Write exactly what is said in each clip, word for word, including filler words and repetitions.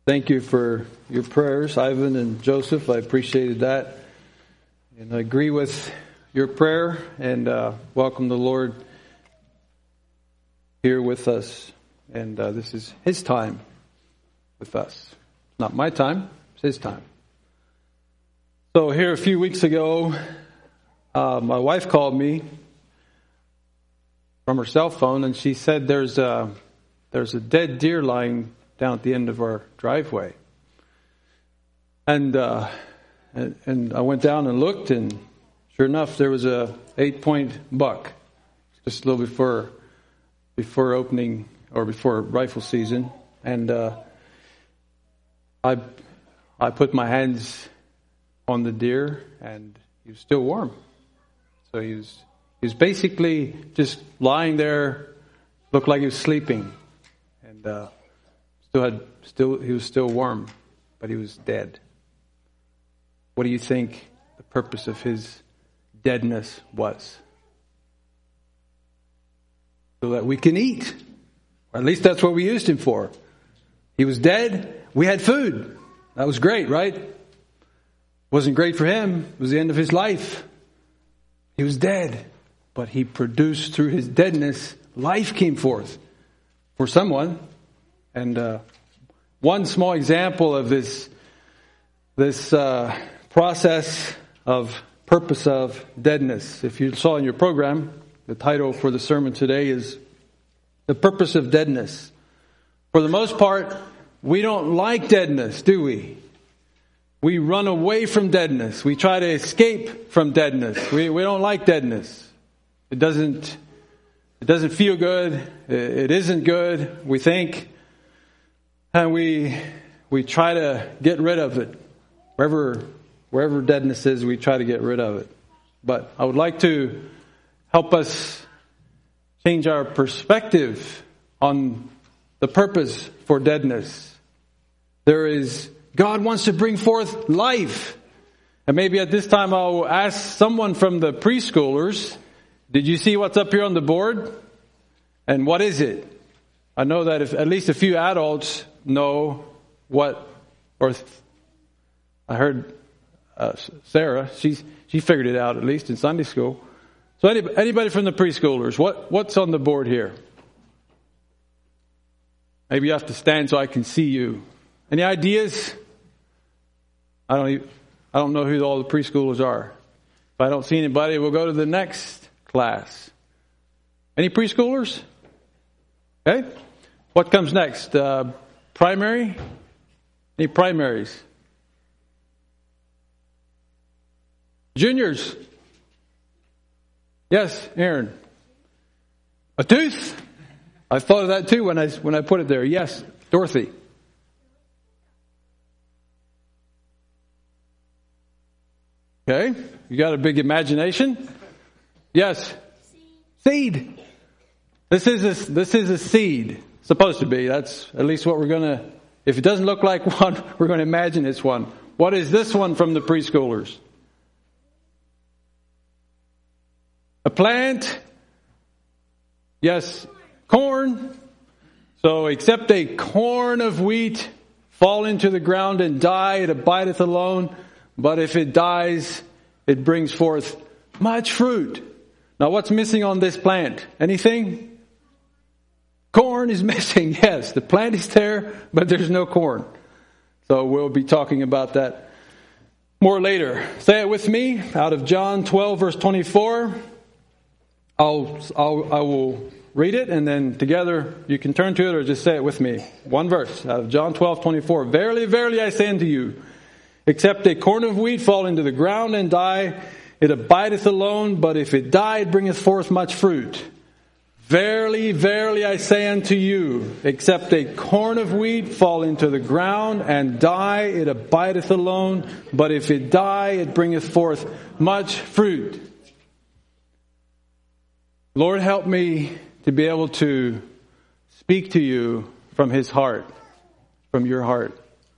Thank you for your prayers, Ivan and Joseph. I appreciated that. And I agree with your prayer and uh, welcome the Lord here with us. And uh, this is His time with us. Not my time, it's His time. So here a few weeks ago, uh, my wife called me from her cell phone and she said there's a, there's a dead deer lying down at the end of our driveway. And, uh, and and I went down and looked, and sure enough, there was a eight-point buck just a little before before opening or before rifle season. And uh, I I put my hands on the deer, and he was still warm. So he was he was basically just lying there, looked like he was sleeping, and. Uh, Still had, still, he was still warm, but he was dead. What do you think the purpose of his deadness was? So that we can eat. Or at least that's what we used him for. He was dead. We had food. That was great, right? Wasn't great for him. It was the end of his life. He was dead. But he produced through his deadness, life came forth for someone. And uh, one small example of this this uh, process of purpose of deadness. If you saw in your program, the title for the sermon today is The Purpose of Deadness. For the most part, we don't like deadness, do we? We run away from deadness. We try to escape from deadness. We we don't like deadness. It doesn't it doesn't feel good. It isn't good, we think. And we we try to get rid of it. Wherever wherever deadness is, we try to get rid of it. But I would like to help us change our perspective on the purpose for deadness. There is, God wants to bring forth life. And maybe at this time I'll ask someone from the preschoolers, did you see what's up here on the board? And what is it? I know that if at least a few adults know what, or I heard uh, Sarah, she's she figured it out at least in Sunday school. So anybody, anybody from the preschoolers, what what's on the board here? Maybe you have to stand so I can see you. Any ideas? I don't even, I don't know who all the preschoolers are. If I don't see anybody, we'll go to the next class. Any preschoolers? Okay. What comes next? Uh, primary? Any primaries? Juniors? Yes, Aaron. A tooth? I thought of that too when I when I put it there. Yes, Dorothy. Okay, you got a big imagination. Yes, seed. This is a, this is a seed. Supposed to be. That's at least what we're going to, if it doesn't look like one, we're going to imagine it's one. What is this one from the preschoolers? A plant? Yes, corn. So except a corn of wheat fall into the ground and die, it abideth alone. But if it dies, it brings forth much fruit. Now what's missing on this plant? Anything? Corn is missing, yes. The plant is there, but there's no corn. So we'll be talking about that more later. Say it with me out of John twelve, verse twenty-four. I'll, I'll, I will read it, and then together you can turn to it or just say it with me. One verse out of John twelve, twenty-four. Verily, verily, I say unto you, except a corn of wheat fall into the ground and die, it abideth alone, but if it die, it bringeth forth much fruit. Verily, verily, I say unto you, except a corn of wheat fall into the ground and die, it abideth alone. But if it die, it bringeth forth much fruit. Lord, help me to be able to speak to you from His heart, from your heart,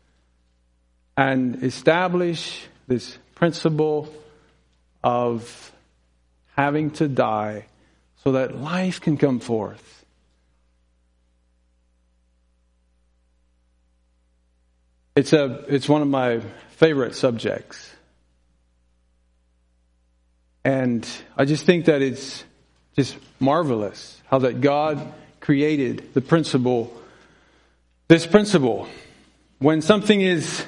and establish this principle of having to die so that life can come forth. It's a it's one of my favorite subjects. And I just think that it's just marvelous how that God created the principle, this principle. When something is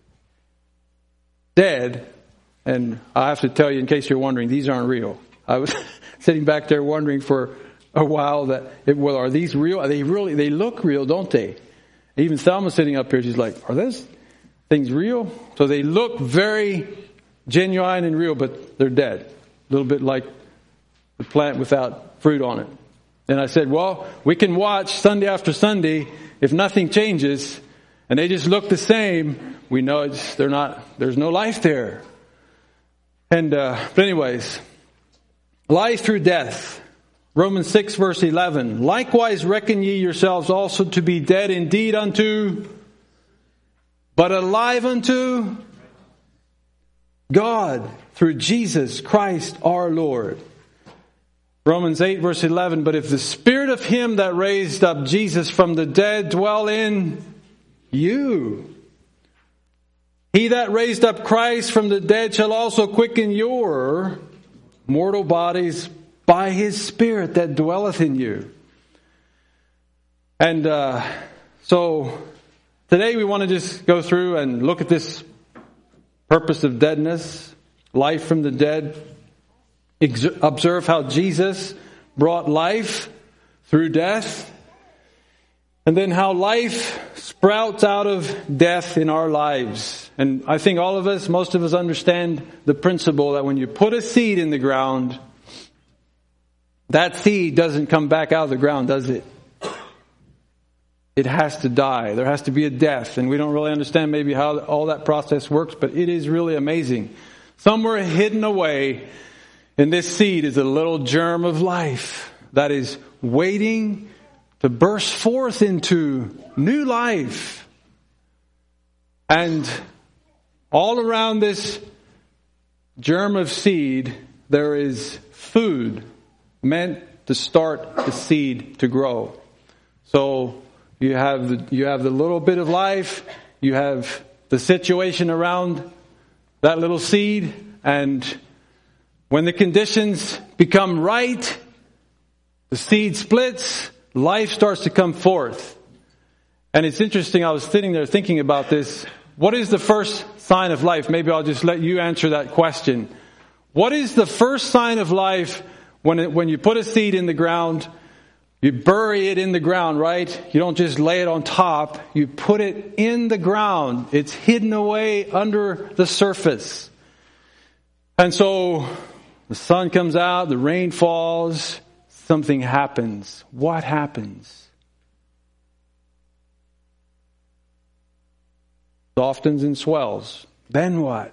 dead, and I have to tell you in case you're wondering, these aren't real. I was sitting back there wondering for a while that, it, well, are these real? Are they really, they look real, don't they? Even Thelma's sitting up here, she's like, are those things real? So they look very genuine and real, but they're dead. A little bit like the plant without fruit on it. And I said, well, we can watch Sunday after Sunday. If nothing changes and they just look the same, we know it's, they're not, there's no life there. And, uh, but anyways, life through death. Romans six verse eleven. Likewise reckon ye yourselves also to be dead indeed unto, but alive unto God through Jesus Christ our Lord. Romans eight verse eleven. But if the Spirit of him that raised up Jesus from the dead dwell in you, he that raised up Christ from the dead shall also quicken your mortal bodies by his Spirit that dwelleth in you. And uh, so today we want to just go through and look at this purpose of deadness, life from the dead. Ex- observe how Jesus brought life through death. And then how life sprouts out of death in our lives. And I think all of us, most of us understand the principle that when you put a seed in the ground, that seed doesn't come back out of the ground, does it? It has to die. There has to be a death. And we don't really understand maybe how all that process works, but it is really amazing. Somewhere hidden away in this seed is a little germ of life that is waiting to burst forth into new life. And all around this germ of seed, there is food meant to start the seed to grow. So you have the, you have the little bit of life, you have the situation around that little seed, and when the conditions become right, the seed splits, life starts to come forth. And it's interesting, I was sitting there thinking about this. What is the first sign of life? Maybe I'll just let you answer that question. What is the first sign of life when it, when you put a seed in the ground? You bury it in the ground, right? You don't just lay it on top. You put it in the ground. It's hidden away under the surface. And so the sun comes out, the rain falls, something happens. What happens? Softens and swells. Then what?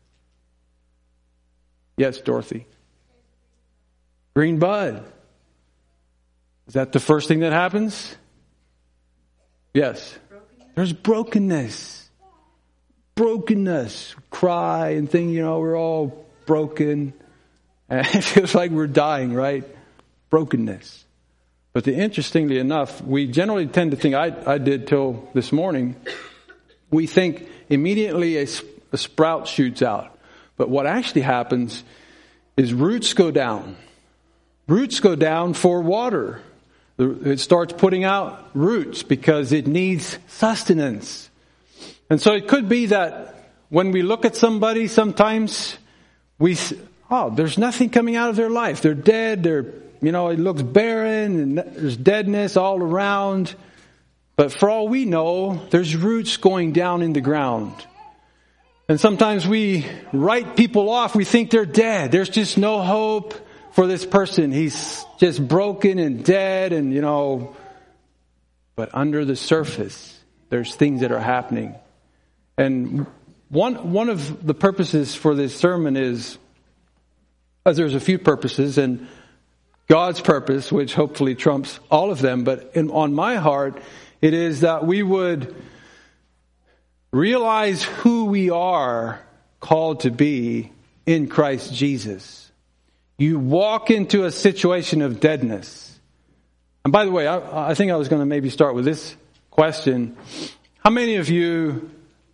Yes, Dorothy. Green bud. Is that the first thing that happens? Yes. There's brokenness. Brokenness. Cry and think, you know, we're all broken. And it feels like we're dying, right? Brokenness. But the, interestingly enough, we generally tend to think, I, I did till this morning, we think immediately a, a sprout shoots out. But what actually happens is roots go down. Roots go down for water. It starts putting out roots because it needs sustenance. And so it could be that when we look at somebody, sometimes we, oh, there's nothing coming out of their life. They're dead. They're, you know, it looks barren and there's deadness all around. But for all we know, there's roots going down in the ground. And sometimes we write people off. We think they're dead. There's just no hope for this person. He's just broken and dead and, you know, but under the surface, there's things that are happening. And one, one of the purposes for this sermon is, as there's a few purposes, and God's purpose, which hopefully trumps all of them, but in, on my heart, it is that we would realize who we are called to be in Christ Jesus. You walk into a situation of deadness. And by the way, I, I think I was going to maybe start with this question. How many of you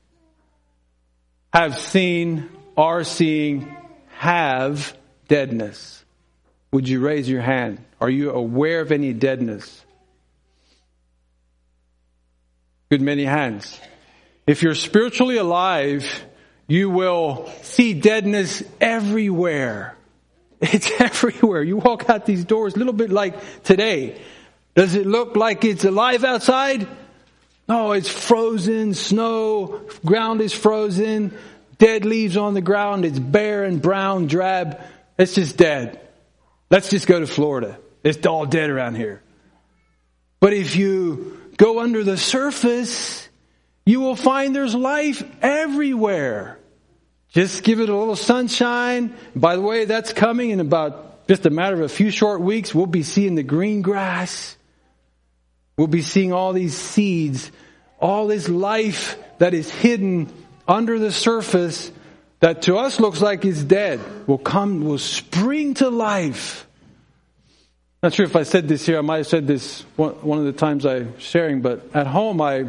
have seen, are seeing, have deadness? Would you raise your hand? Are you aware of any deadness? Good many hands. If you're spiritually alive, you will see deadness everywhere. It's everywhere. You walk out these doors, a little bit like today. Does it look like it's alive outside? No, it's frozen, snow, ground is frozen, dead leaves on the ground, it's bare and brown, drab. It's just dead. Let's just go to Florida. It's all dead around here. But if you go under the surface, you will find there's life everywhere. Just give it a little sunshine. By the way, that's coming in about just a matter of a few short weeks. We'll be seeing the green grass. We'll be seeing all these seeds, all this life that is hidden under the surface that to us looks like it's dead will come, will spring to life. Not sure if I said this here. I might have said this one, one of the times I'm sharing, but at home I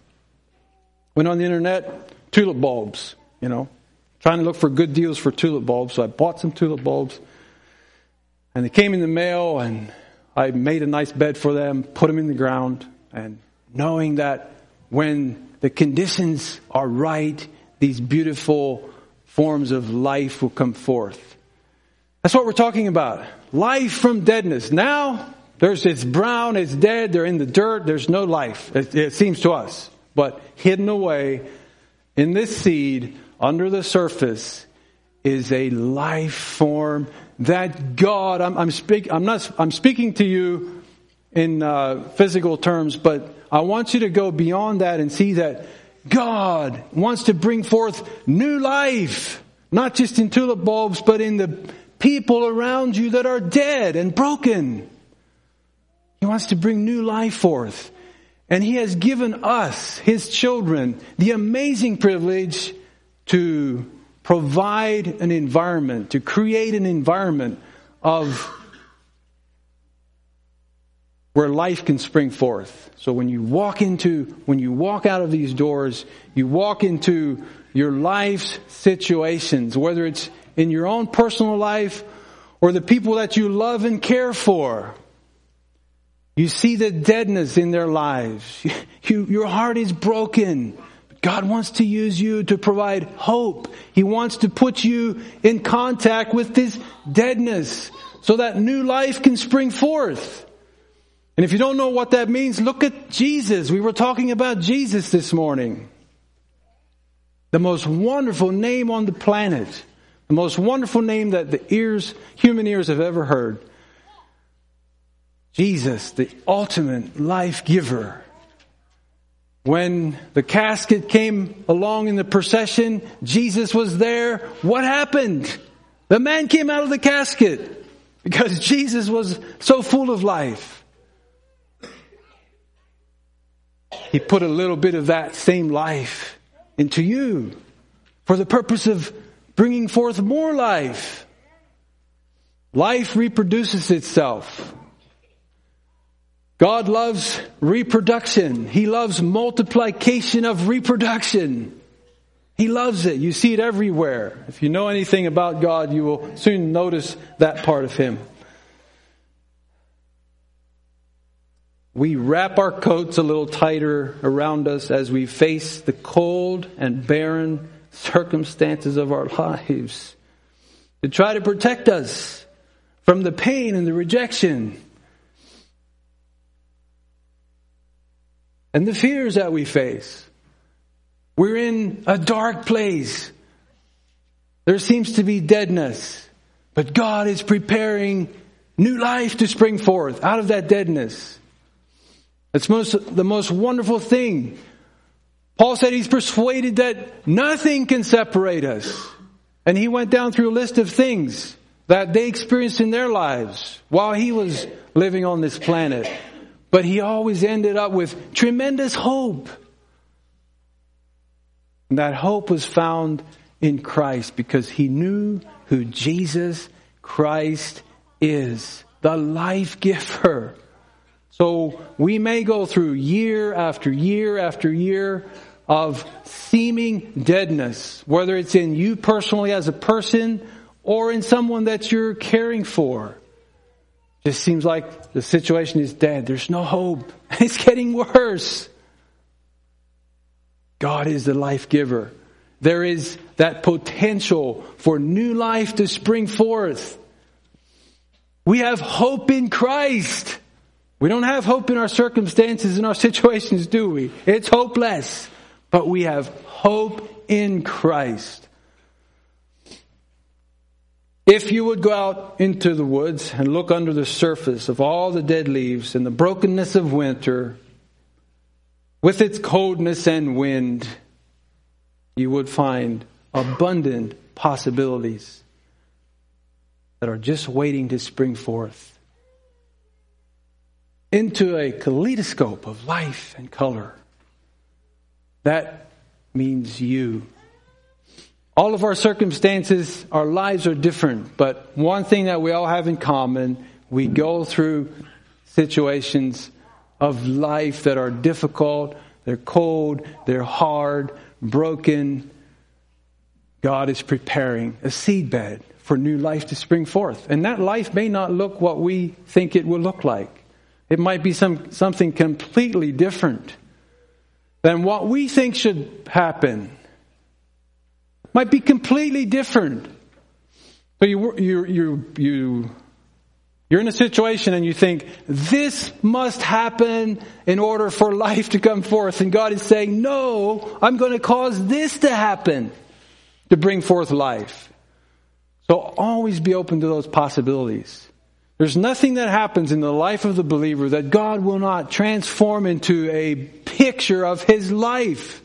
went on the internet, tulip bulbs, you know, trying to look for good deals for tulip bulbs. So I bought some tulip bulbs and they came in the mail and I made a nice bed for them, put them in the ground, and knowing that when the conditions are right, these beautiful forms of life will come forth. That's what we're talking about. Life from deadness. Now, there's it's brown, it's dead, they're in the dirt, there's no life. It, it seems to us. But hidden away in this seed, under the surface, is a life form that God, I'm, I'm speak, I'm not, I'm speaking to you in uh, physical terms, but I want you to go beyond that and see that God wants to bring forth new life, not just in tulip bulbs, but in the people around you that are dead and broken. He wants to bring new life forth. And He has given us, His children, the amazing privilege to provide an environment, to create an environment of where life can spring forth. So when you walk into, when you walk out of these doors, you walk into your life's situations, whether it's in your own personal life or the people that you love and care for. You see the deadness in their lives. You, your heart is broken. God wants to use you to provide hope. He wants to put you in contact with this deadness so that new life can spring forth. And if you don't know what that means, look at Jesus. We were talking about Jesus this morning. The most wonderful name on the planet. The most wonderful name that the ears, human ears have ever heard. Jesus, the ultimate life giver. When the casket came along in the procession, Jesus was there. What happened? The man came out of the casket because Jesus was so full of life. He put a little bit of that same life into you for the purpose of bringing forth more life. Life reproduces itself. God loves reproduction. He loves multiplication of reproduction. He loves it. You see it everywhere. If you know anything about God, you will soon notice that part of Him. We wrap our coats a little tighter around us as we face the cold and barren circumstances of our lives to try to protect us from the pain and the rejection and the fears that we face. We're in a dark place. There seems to be deadness, but God is preparing new life to spring forth out of that deadness. It's most, the most wonderful thing. Paul said he's persuaded that nothing can separate us. And he went down through a list of things that they experienced in their lives while he was living on this planet. But he always ended up with tremendous hope. And that hope was found in Christ because he knew who Jesus Christ is, the life giver. So we may go through year after year after year, of seeming deadness, whether it's in you personally as a person or in someone that you're caring for. Just seems like the situation is dead. There's no hope. It's getting worse. God is the life giver. There is that potential for new life to spring forth. We have hope in Christ. We don't have hope in our circumstances and our situations, do we? It's hopeless. But we have hope in Christ. If you would go out into the woods and look under the surface of all the dead leaves and the brokenness of winter, with its coldness and wind, you would find abundant possibilities that are just waiting to spring forth into a kaleidoscope of life and color. That means you. All of our circumstances, our lives are different, but one thing that we all have in common, we go through situations of life that are difficult, they're cold, they're hard, broken. God is preparing a seedbed for new life to spring forth. And that life may not look what we think it will look like. It might be some something completely different than what we think should happen. Might be completely different. So you you you you you're in a situation and you think this must happen in order for life to come forth, and God is saying, "No, I'm going to cause this to happen to bring forth life." So always be open to those possibilities. There's nothing that happens in the life of the believer that God will not transform into a picture of His life.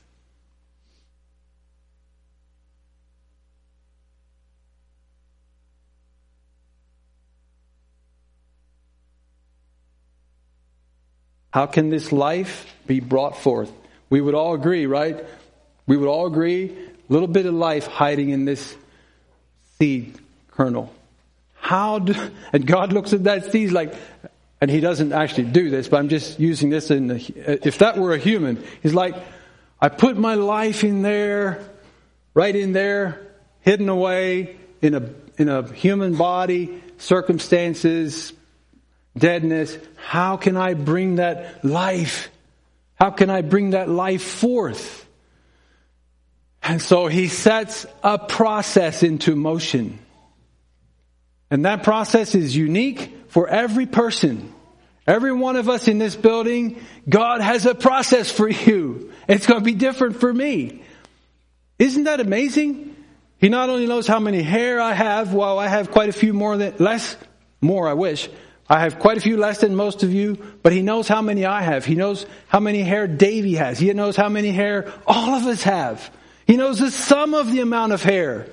How can this life be brought forth? We would all agree, right? We would all agree, a little bit of life hiding in this seed kernel. How do, and God looks at that seed like, and He doesn't actually do this, but I'm just using this in the, if that were a human, He's like, I put my life in there, right in there, hidden away in a, in a human body, circumstances, deadness. How can I bring that life? How can I bring that life forth? And so He sets a process into motion. And that process is unique for every person. Every one of us in this building, God has a process for you. It's going to be different for me. Isn't that amazing? He not only knows how many hair I have, well, I have quite a few more than, less, more I wish. I have quite a few less than most of you, but He knows how many I have. He knows how many hair Davey has. He knows how many hair all of us have. He knows the sum of the amount of hair.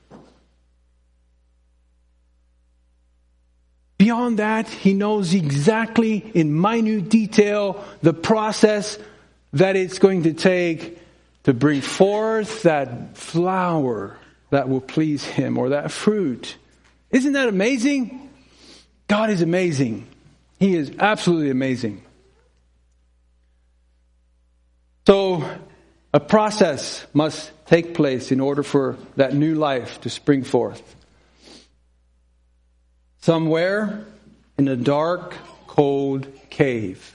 Beyond that, He knows exactly in minute detail the process that it's going to take to bring forth that flower that will please Him, or that fruit. Isn't that amazing? God is amazing. He is absolutely amazing. So, a process must take place in order for that new life to spring forth. Somewhere in a dark, cold cave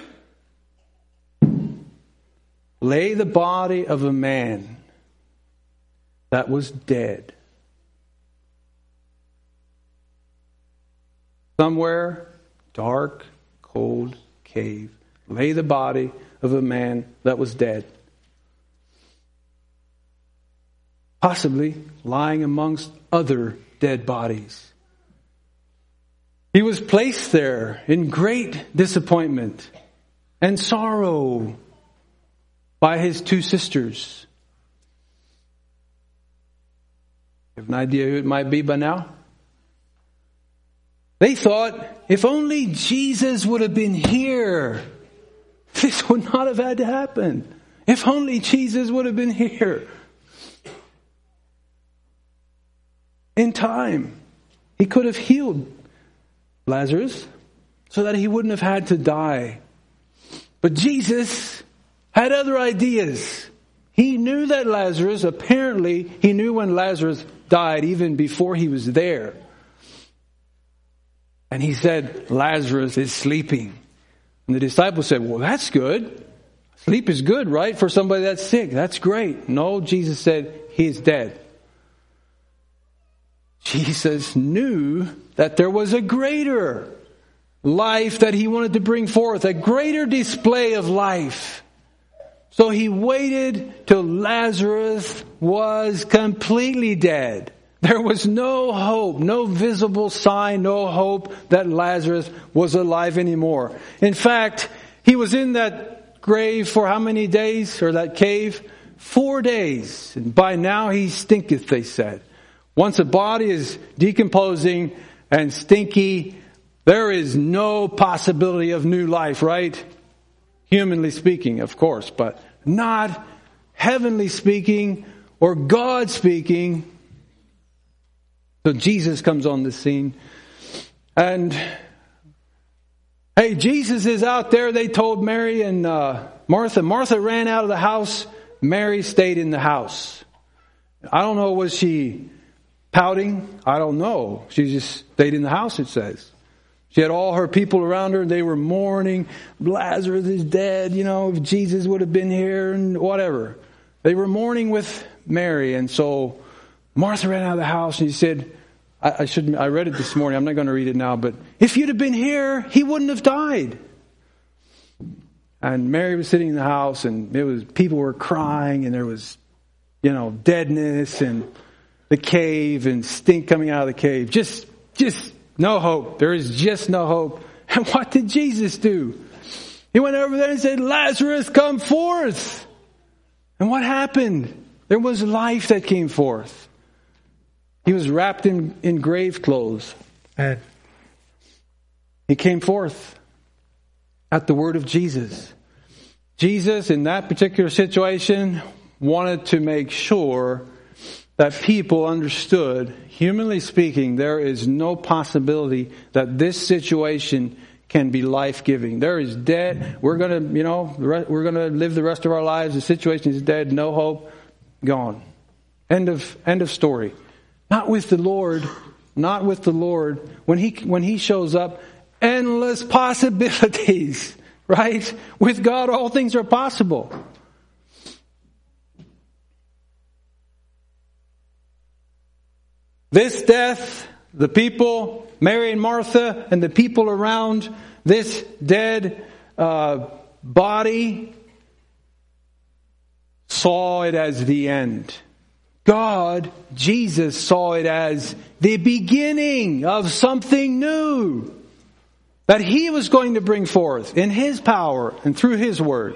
lay the body of a man that was dead. Somewhere, dark, cold cave, lay the body of a man that was dead. Possibly lying amongst other dead bodies. He was placed there in great disappointment and sorrow by his two sisters. You have an idea who it might be by now? They thought, if only Jesus would have been here, this would not have had to happen. If only Jesus would have been here. In time, He could have healed Lazarus so that he wouldn't have had to die. But Jesus had other ideas. He knew that Lazarus, apparently, he knew when Lazarus died even before he was there. And he said, Lazarus is sleeping. And the disciples said, well, that's good. Sleep is good, right? For somebody that's sick. That's great. No, Jesus said, he's dead. Jesus knew that there was a greater life that he wanted to bring forth, a greater display of life. So he waited till Lazarus was completely dead. There was no hope, no visible sign, no hope that Lazarus was alive anymore. In fact, he was in that grave for how many days, or that cave? Four days. And by now he stinketh, they said. Once a body is decomposing and stinky, there is no possibility of new life, right? Humanly speaking, of course, but not heavenly speaking or God speaking. So Jesus comes on the scene. And, hey, Jesus is out there. They told Mary and uh, Martha. Martha ran out of the house. Mary stayed in the house. I don't know, was she pouting? I don't know. She just stayed in the house, it says. She had all her people around her, and they were mourning. Lazarus is dead, you know, if Jesus would have been here and whatever. They were mourning with Mary. And so Martha ran out of the house and she said, I, I should I read it this morning. I'm not going to read it now, but if you'd have been here, he wouldn't have died. And Mary was sitting in the house, and it was people were crying, and there was, you know, deadness and the cave and stink coming out of the cave. Just, just no hope. There is just no hope. And what did Jesus do? He went over there and said, Lazarus, come forth. And what happened? There was life that came forth. He was wrapped in, in grave clothes. And he came forth at the word of Jesus. Jesus, in that particular situation, wanted to make sure that people understood, humanly speaking, there is no possibility that this situation can be life-giving. There is dead. We're going to, you know, we're going to live the rest of our lives. The situation is dead. No hope. Gone. End of, end of story. Not with the Lord. Not with the Lord. When he, when he shows up, endless possibilities, right? With God, all things are possible. This death, the people, Mary and Martha, and the people around this dead uh, body saw it as the end. God, Jesus, saw it as the beginning of something new that He was going to bring forth in His power and through His word.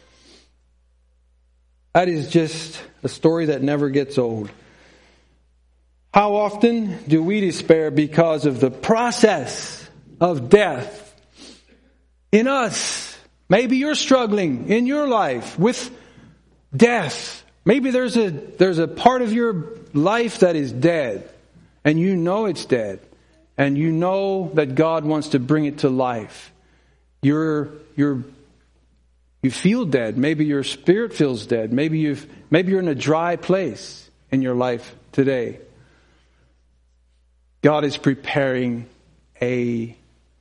That is just a story that never gets old. How often do we despair because of the process of death in us? Maybe you're struggling in your life with death. Maybe there's a there's a part of your life that is dead, and you know it's dead, and you know that God wants to bring it to life. You're you're you feel dead. Maybe your spirit feels dead. Maybe you've maybe you're in a dry place in your life today. God is preparing a,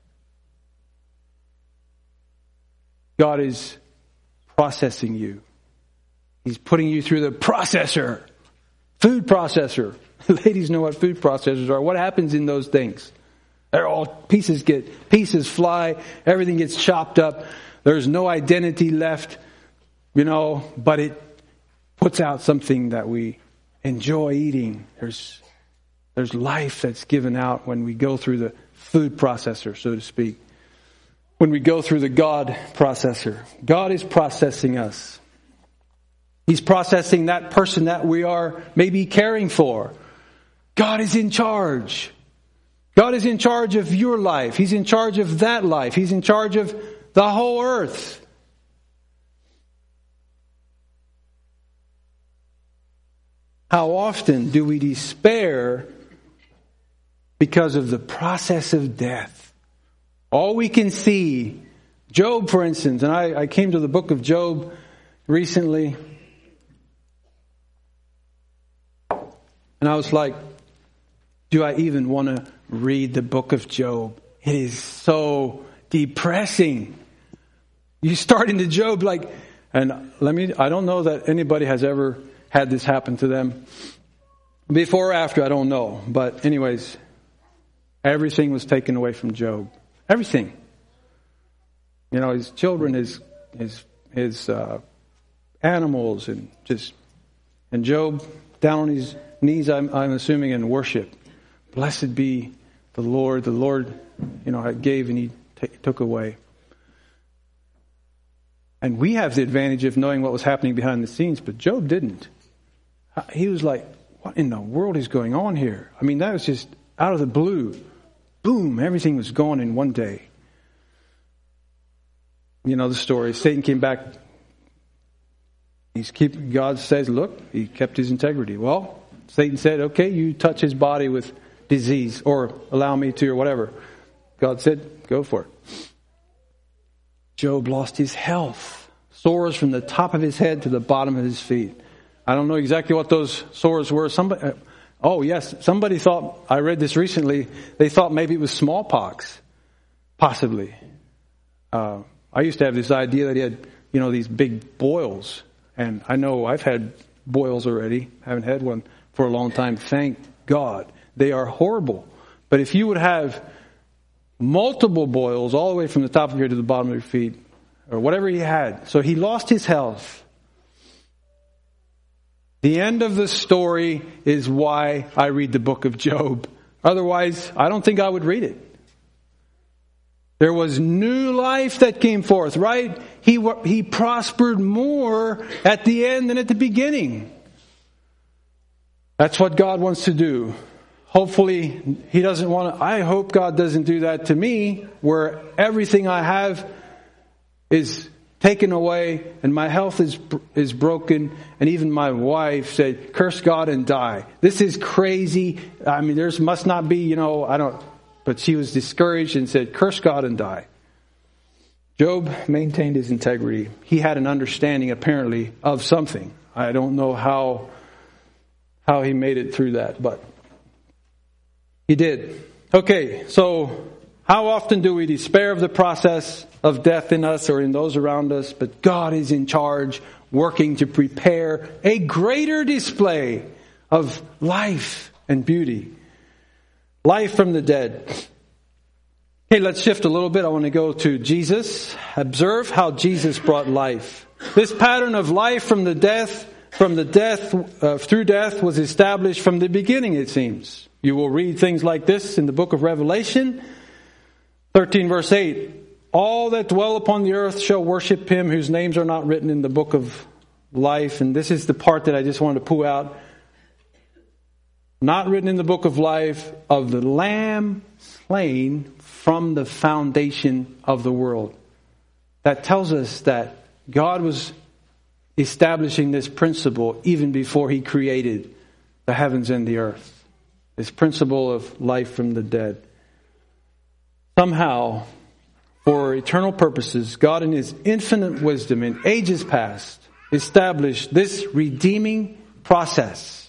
God is processing you. He's putting you through the processor, food processor. Ladies know what food processors are. What happens in those things? They're all pieces get, pieces fly, everything gets chopped up. There's no identity left, you know, but it puts out something that we enjoy eating. There's There's life that's given out when we go through the food processor, so to speak. When we go through the God processor. God is processing us. He's processing that person that we are maybe caring for. God is in charge. God is in charge of your life. He's in charge of that life. He's in charge of the whole earth. How often do we despair because of the process of death? All we can see, Job, for instance, and I, I came to the book of Job recently. And I was like, do I even want to read the book of Job? It is so depressing. You start into Job like, and let me, I don't know that anybody has ever had this happen to them. Before or after, I don't know. But anyways, everything was taken away from Job. Everything. You know, his children, his his his uh, animals, and just and Job down on his knees. I'm, I'm assuming in worship. Blessed be the Lord. The Lord, you know, gave and He t- took away. And we have the advantage of knowing what was happening behind the scenes, but Job didn't. He was like, "What in the world is going on here?" I mean, that was just out of the blue. Boom! Everything was gone in one day. You know the story. Satan came back. He's keep. God says, "Look, he kept his integrity." Well, Satan said, "Okay, you touch his body with disease, or allow me to, or whatever." God said, "Go for it." Job lost his health. Sores from the top of his head to the bottom of his feet. I don't know exactly what those sores were. Somebody, oh yes, somebody thought, I read this recently, they thought maybe it was smallpox. Possibly. Uh, I used to have this idea that he had, you know, these big boils. And I know I've had boils already. Haven't had one for a long time. Thank God. They are horrible. But if you would have multiple boils all the way from the top of your head to the bottom of your feet, or whatever he had. So he lost his health. The end of the story is why I read the book of Job. Otherwise, I don't think I would read it. There was new life that came forth, right? He he prospered more at the end than at the beginning. That's what God wants to do. Hopefully, He doesn't want to, I hope God doesn't do that to me, where everything I have is taken away and my health is is broken, and even my wife said, "Curse God and die." This is crazy. I mean, there's must not be, you know, I don't, but she was discouraged and said, "Curse God and die." Job maintained his integrity. He had an understanding, apparently, of something. I don't know how how he made it through that, but he did. Okay, so how often do we despair of the process of death in us or in those around us? But God is in charge, working to prepare a greater display of life and beauty. Life from the dead. Okay, let's shift a little bit. I want to go to Jesus. Observe how Jesus brought life. This pattern of life from the death, from the death uh, through death was established from the beginning, it seems. You will read things like this in the book of Revelation, thirteen verse eight. All that dwell upon the earth shall worship Him whose names are not written in the book of life. And this is the part that I just wanted to pull out. Not written in the book of life of the Lamb slain from the foundation of the world. That tells us that God was establishing this principle even before He created the heavens and the earth. This principle of life from the dead. Somehow, for eternal purposes, God in His infinite wisdom in ages past established this redeeming process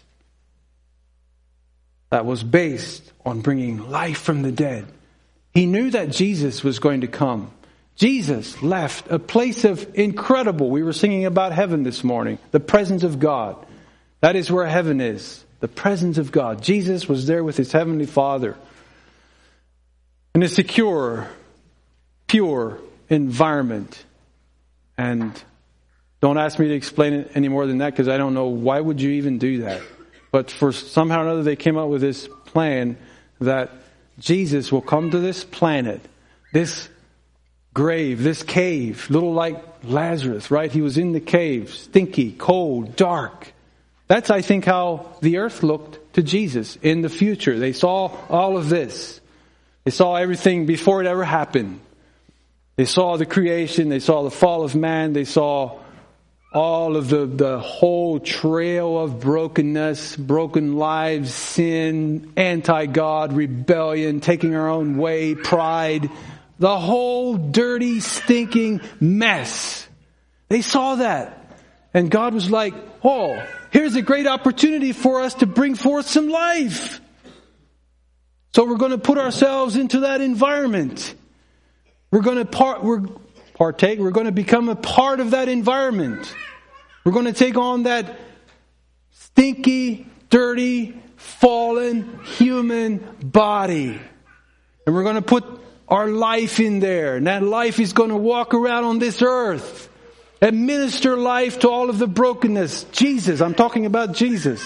that was based on bringing life from the dead. He knew that Jesus was going to come. Jesus left a place of incredible, we were singing about heaven this morning, the presence of God. That is where heaven is. The presence of God. Jesus was there with His Heavenly Father. In a secure, pure environment. And don't ask me to explain it any more than that, because I don't know why would you even do that. But for somehow or another they came up with this plan that Jesus will come to this planet, this grave, this cave, little like Lazarus, right? He was in the cave, stinky, cold, dark. That's, I think, how the earth looked to Jesus in the future. They saw all of this. They saw everything before it ever happened. They saw the creation. They saw the fall of man. They saw all of the, the whole trail of brokenness, broken lives, sin, anti-God, rebellion, taking our own way, pride. The whole dirty, stinking mess. They saw that. And God was like, oh, here's a great opportunity for us to bring forth some life. So we're going to put ourselves into that environment. We're going to part, we're partake. We're going to become a part of that environment. We're going to take on that stinky, dirty, fallen human body. And we're going to put our life in there. And that life is going to walk around on this earth and minister life to all of the brokenness. Jesus, I'm talking about Jesus.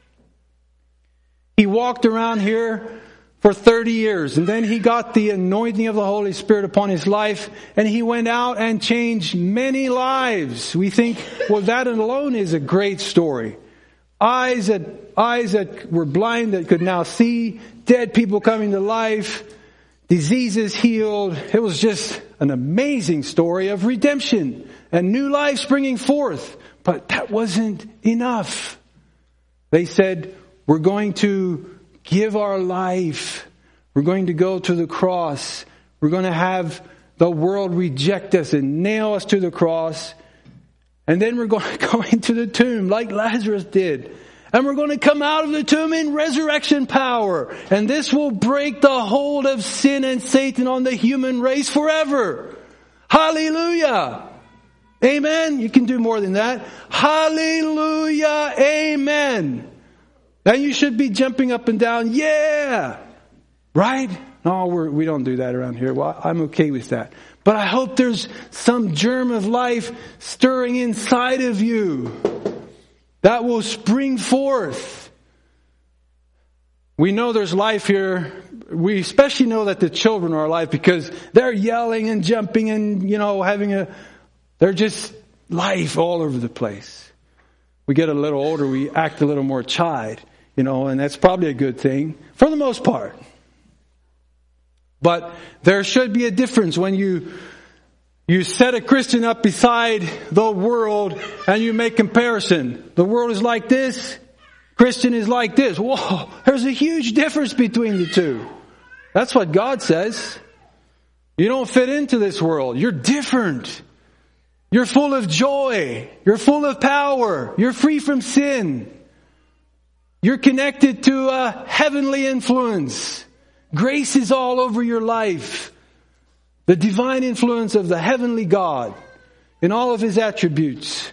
He walked around here for thirty years, and then he got the anointing of the Holy Spirit upon his life, and he went out and changed many lives. We think, well, that alone is a great story. Eyes that, eyes that were blind that could now see, dead people coming to life, diseases healed. It was just an amazing story of redemption and new life springing forth. But that wasn't enough. They said, we're going to give our life. We're going to go to the cross. We're going to have the world reject us and nail us to the cross. And then we're going to go into the tomb like Lazarus did. And we're going to come out of the tomb in resurrection power. And this will break the hold of sin and Satan on the human race forever. Hallelujah. Amen. You can do more than that. Hallelujah. Amen. Then you should be jumping up and down. Yeah. Right? No, we're, we don't do that around here. Well, I'm okay with that. But I hope there's some germ of life stirring inside of you that will spring forth. We know there's life here. We especially know that the children are alive because they're yelling and jumping and, you know, having a, they're just life all over the place. We get a little older, we act a little more chide, you know, and that's probably a good thing for the most part. But there should be a difference when you you set a Christian up beside the world and you make comparison. The world is like this, Christian is like this. Whoa, there's a huge difference between the two. That's what God says. You don't fit into this world. You're different. You're full of joy. You're full of power. You're free from sin. You're connected to a heavenly influence. Grace is all over your life. The divine influence of the heavenly God in all of his attributes.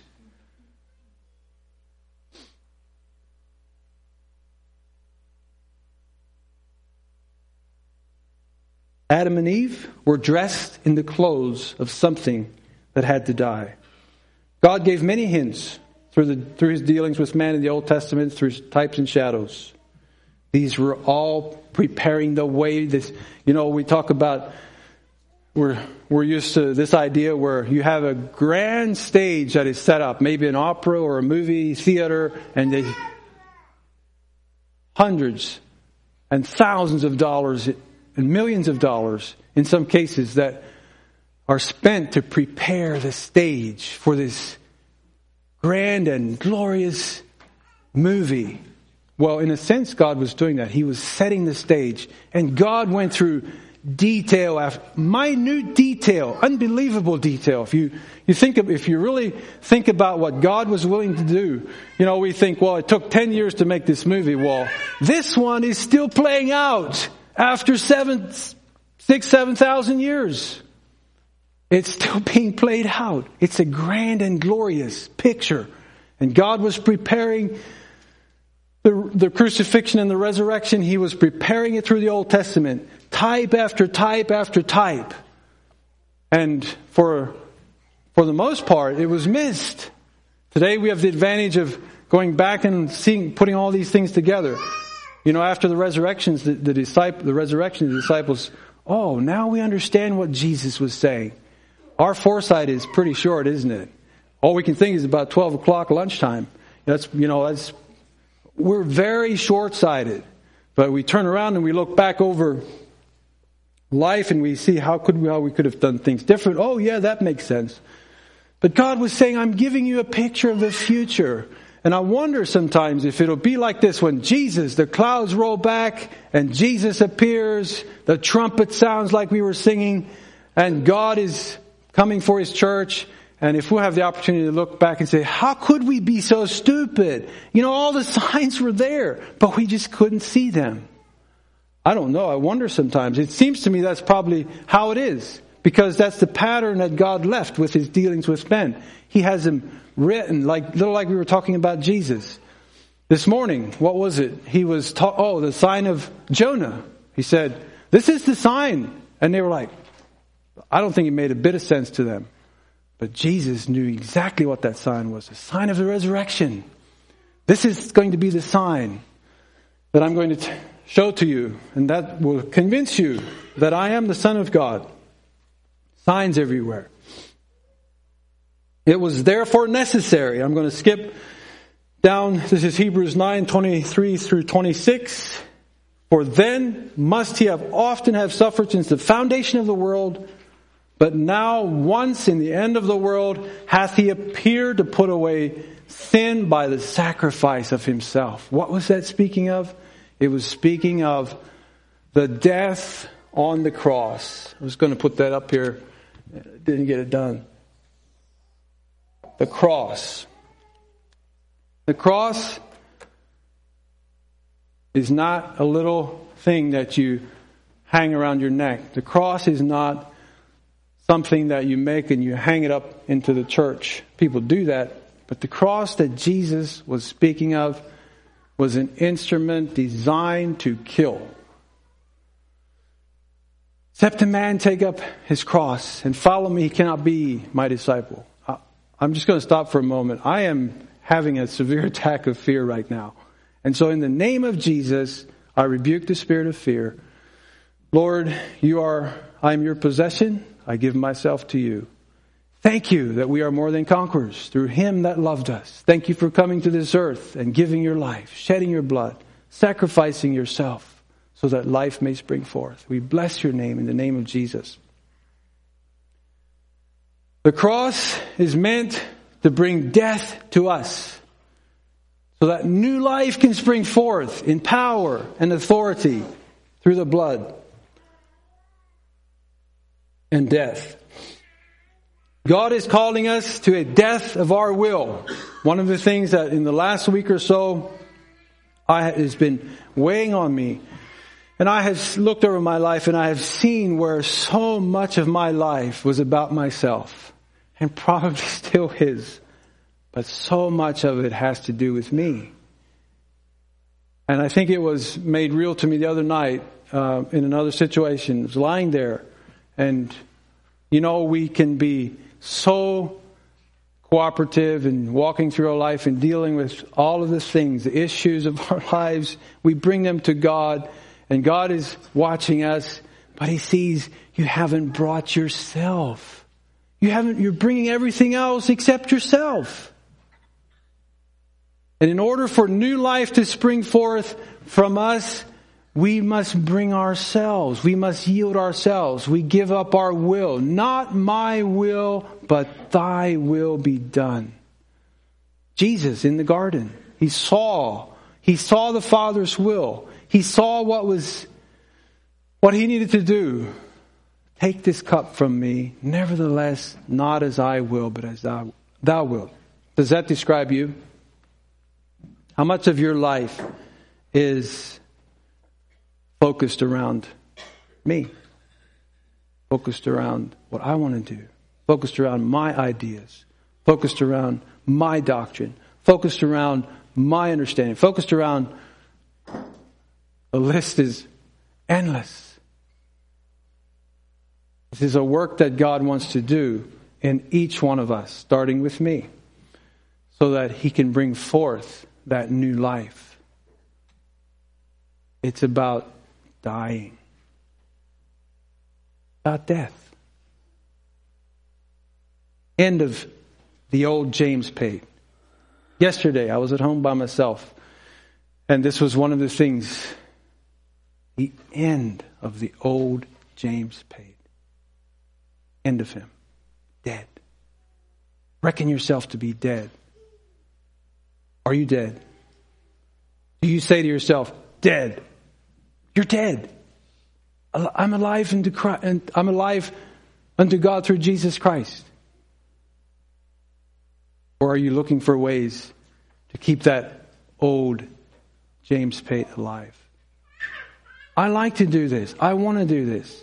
Adam and Eve were dressed in the clothes of something that had to die. God gave many hints through the through his dealings with man in the Old Testament, through types and shadows. These were all preparing the way. This, you know, we talk about, we're, we're used to this idea where you have a grand stage that is set up, maybe an opera or a movie theater, and they, hundreds and thousands of dollars and millions of dollars in some cases that are spent to prepare the stage for this grand and glorious movie. Well, in a sense, God was doing that. He was setting the stage. And God went through detail after minute detail, unbelievable detail. If you, you think of, if you really think about what God was willing to do, you know, we think, well, it took ten years to make this movie. Well, this one is still playing out after seven, six, seven thousand years. It's still being played out. It's a grand and glorious picture. And God was preparing the, the crucifixion and the resurrection. He was preparing it through the Old Testament. Type after type after type. And for, for the most part, it was missed. Today we have the advantage of going back and seeing, putting all these things together. You know, after the resurrections, the, the disciple, the resurrection of the disciples, oh, now we understand what Jesus was saying. Our foresight is pretty short, isn't it? All we can think is about twelve o'clock lunchtime. That's, you know, that's, we're very short-sighted. But we turn around and we look back over life and we see how could we, how we could have done things different. Oh yeah, that makes sense. But God was saying, I'm giving you a picture of the future. And I wonder sometimes if it'll be like this when Jesus, the clouds roll back and Jesus appears, the trumpet sounds like we were singing, and God is coming for his church, And if we have the opportunity to look back and say, how could we be so stupid? You know, all the signs were there, but we just couldn't see them. I don't know. I wonder sometimes. It seems to me that's probably how it is, because that's the pattern that God left with his dealings with men. He has them written, like, little like we were talking about Jesus. This morning, what was it? He was, ta- oh, the sign of Jonah. He said, this is the sign. And they were like, I don't think it made a bit of sense to them. But Jesus knew exactly what that sign was. The sign of the resurrection. This is going to be the sign that I'm going to t- show to you. And that will convince you that I am the Son of God. Signs everywhere. It was therefore necessary. I'm going to skip down. This is Hebrews nine, twenty-three through twenty-six. For then must he have often have suffered since the foundation of the world. But now, once in the end of the world, hath he appeared to put away sin by the sacrifice of himself. What was that speaking of? It was speaking of the death on the cross. I was going to put that up here. Didn't get it done. The cross. The cross is not a little thing that you hang around your neck. The cross is not something that you make and you hang it up into the church. People do that. But the cross that Jesus was speaking of was an instrument designed to kill. Except a man take up his cross and follow me, he cannot be my disciple. I'm just going to stop for a moment. I am having a severe attack of fear right now. And so in the name of Jesus, I rebuke the spirit of fear. Lord, you are, I am your possession. I give myself to you. Thank you that we are more than conquerors through him that loved us. Thank you for coming to this earth and giving your life, shedding your blood, sacrificing yourself so that life may spring forth. We bless your name in the name of Jesus. The cross is meant to bring death to us so that new life can spring forth in power and authority through the blood and death. God is calling us to a death of our will. One of the things that in the last week or so I, has been weighing on me, and I have looked over my life and I have seen where so much of my life was about myself, and probably still is, but so much of it has to do with me. And I think it was made real to me the other night uh, in another situation. I was lying there, and you know, we can be so cooperative and walking through our life and dealing with all of these things, the issues of our lives. We bring them to God, and God is watching us, but he sees you haven't brought yourself. You haven't, you're bringing everything else except yourself. And in order for new life to spring forth from us, we must bring ourselves. We must yield ourselves. We give up our will. Not my will, but thy will be done. Jesus in the garden, he saw, he saw the Father's will. He saw what was, what he needed to do. Take this cup from me. Nevertheless, not as I will, but as thou, thou wilt. Does that describe you? How much of your life is focused around me? Focused around what I want to do. Focused around my ideas. Focused around my doctrine. Focused around my understanding. Focused around, the list is endless. This is a work that God wants to do in each one of us, starting with me, so that he can bring forth that new life. It's about dying. About death. End of the old James Pate. Yesterday, I was at home by myself, and this was one of the things. The end of the old James Pate. End of him. Dead. Reckon yourself to be dead. Are you dead? Do you say to yourself, dead? You're dead. I'm alive unto Christ, and I'm alive unto God through Jesus Christ. Or are you looking for ways to keep that old James Pate alive? I like to do this. I want to do this.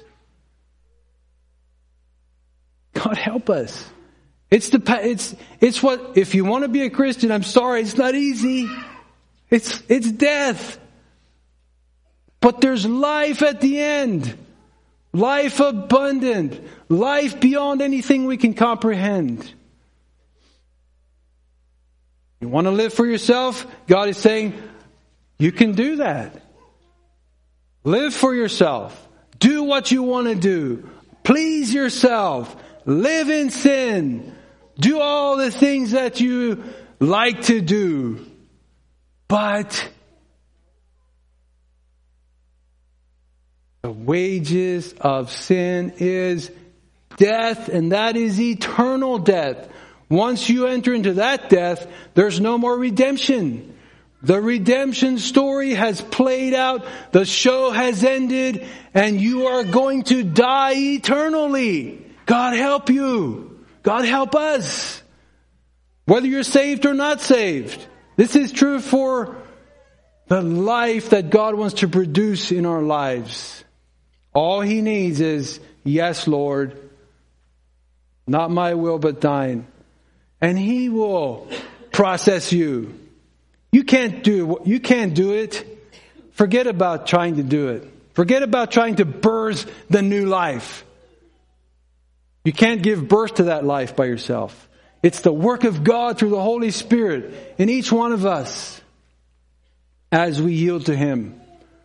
God help us. It's the it's it's what if you want to be a Christian, I'm sorry, it's not easy. It's it's death. But there's life at the end. Life abundant. Life beyond anything we can comprehend. You want to live for yourself? God is saying, you can do that. Live for yourself. Do what you want to do. Please yourself. Live in sin. Do all the things that you like to do. But the wages of sin is death, and that is eternal death. Once you enter into that death, there's no more redemption. The redemption story has played out. The show has ended, and you are going to die eternally. God help you. God help us. Whether you're saved or not saved. This is true for the life that God wants to produce in our lives. All He needs is, yes, Lord, not my will but thine. And He will process you. You can't do you can't do it. Forget about trying to do it. Forget about trying to birth the new life. You can't give birth to that life by yourself. It's the work of God through the Holy Spirit in each one of us as we yield to Him.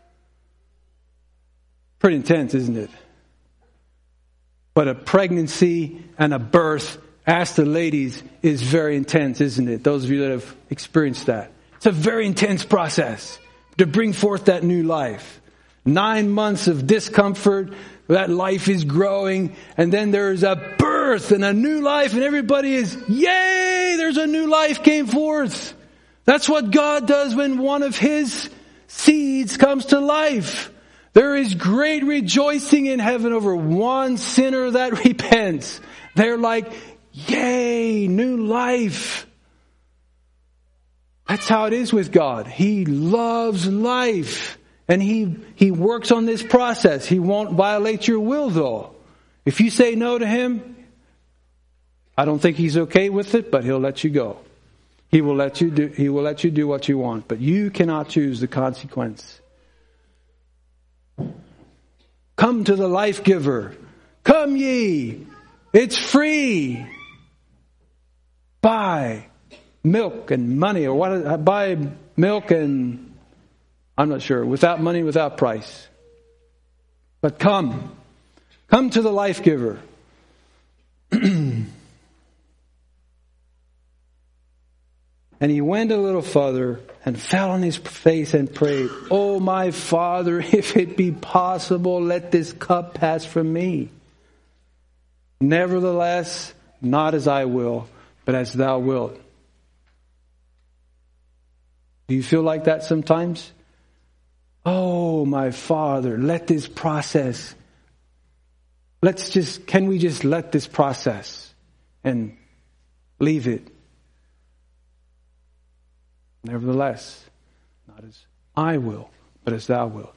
Pretty intense, isn't it? But a pregnancy and a birth, ask the ladies, is very intense, isn't it? Those of you that have experienced that. It's a very intense process to bring forth that new life. Nine months of discomfort, that life is growing, and then there's a birth and a new life, and everybody is, yay, there's a new life came forth. That's what God does when one of His seeds comes to life. There is great rejoicing in heaven over one sinner that repents. They're like, yay, new life. That's how it is with God. He loves life. And he, he works on this process. He won't violate your will, though. If you say no to Him, I don't think He's okay with it, but He'll let you go. He will let you do, He will let you do what you want, but you cannot choose the consequence. Come to the life giver. Come ye. It's free. Buy milk and money, or what? Buy milk and I'm not sure. Without money, without price. But come. Come to the life giver. And he went a little further and fell on his face and prayed, "Oh, my Father, if it be possible, let this cup pass from me. Nevertheless, not as I will, but as thou wilt." Do you feel like that sometimes? Oh, my Father, let this process, let's just, can we just let this process and leave it? Nevertheless, not as I will, but as thou wilt.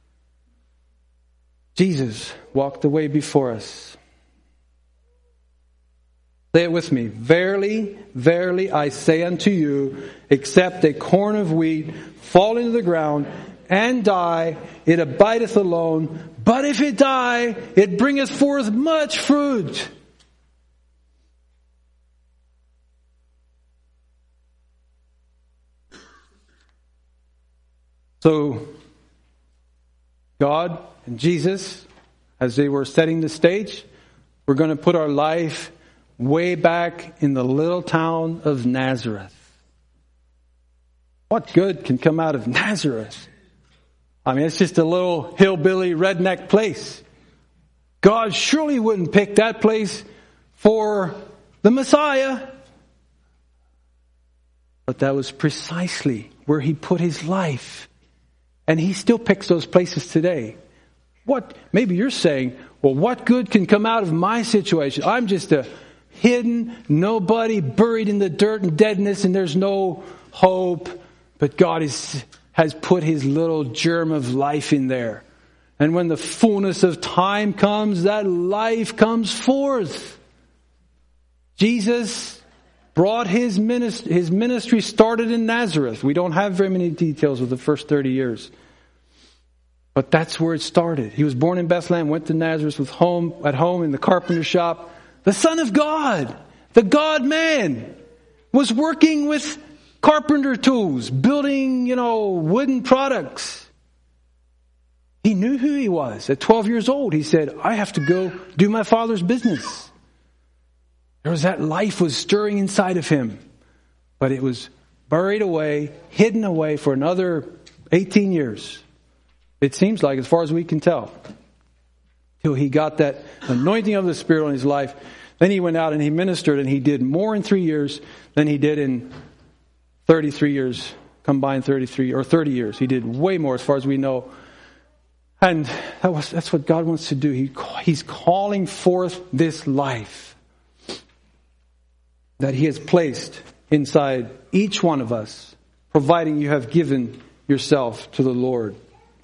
Jesus walked the way before us. Say it with me. Verily, verily, I say unto you, except a corn of wheat fall into the ground and die, it abideth alone. But if it die, it bringeth forth much fruit. So, God and Jesus, as they were setting the stage, we're going to put our life way back in the little town of Nazareth. What good can come out of Nazareth? I mean, it's just a little hillbilly redneck place. God surely wouldn't pick that place for the Messiah. But that was precisely where He put His life. And He still picks those places today. What, maybe you're saying, well, what good can come out of my situation? I'm just a hidden, nobody, buried in the dirt and deadness, and there's no hope. But God is, has put his little germ of life in there. And when the fullness of time comes, that life comes forth. Jesus brought his ministry, his ministry started in Nazareth. We don't have very many details of the first thirty years. But that's where it started. He was born in Bethlehem, went to Nazareth, with home at home in the carpenter shop. The Son of God, the God-man, was working with carpenter tools, building, you know, wooden products. He knew who he was. At twelve years old, he said, I have to go do my Father's business. There was that life was stirring inside of him. But it was buried away, hidden away for another eighteen years. It seems like, as far as we can tell. Till he got that anointing of the Spirit on his life. Then he went out and he ministered, and he did more in three years than he did in thirty-three years, combined thirty-three or thirty years. He did way more as far as we know. And that was, that's what God wants to do. He, he's calling forth this life that he has placed inside each one of us, providing you have given yourself to the Lord.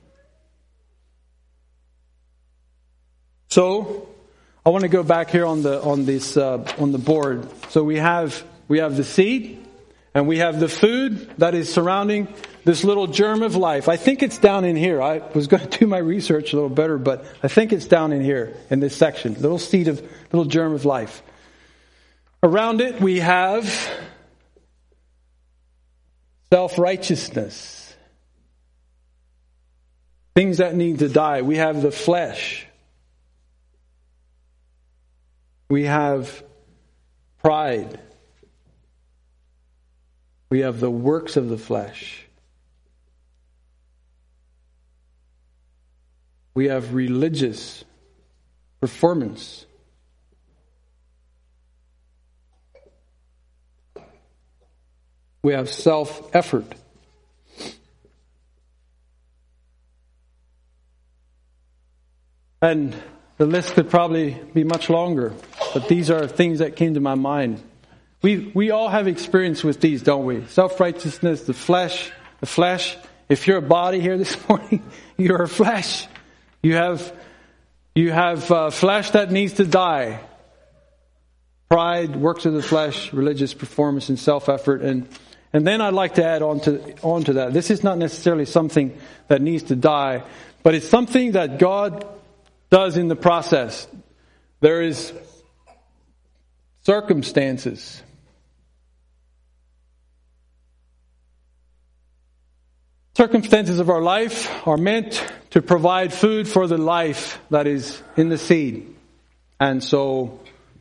So, I want to go back here on the on this uh, on the board. So we have we have the seed, and we have the food that is surrounding this little germ of life. I think it's down in here. I was going to do my research a little better, but I think it's down in here in this section. Little seed of little germ of life. Around it we have self-righteousness. Things that need to die. We have the flesh. We have pride. We have the works of the flesh. We have religious performance. We have self-effort. And the list could probably be much longer, but these are things that came to my mind. We we all have experience with these, don't we? Self-righteousness, the flesh, the flesh. If you're a body here this morning, you're a flesh. You have you have uh, flesh that needs to die. Pride, works of the flesh, religious performance, and self-effort. And and then I'd like to add on to on to that. This is not necessarily something that needs to die, but it's something that God does in the process. There is circumstances. Circumstances of our life are meant to provide food for the life that is in the seed. And so,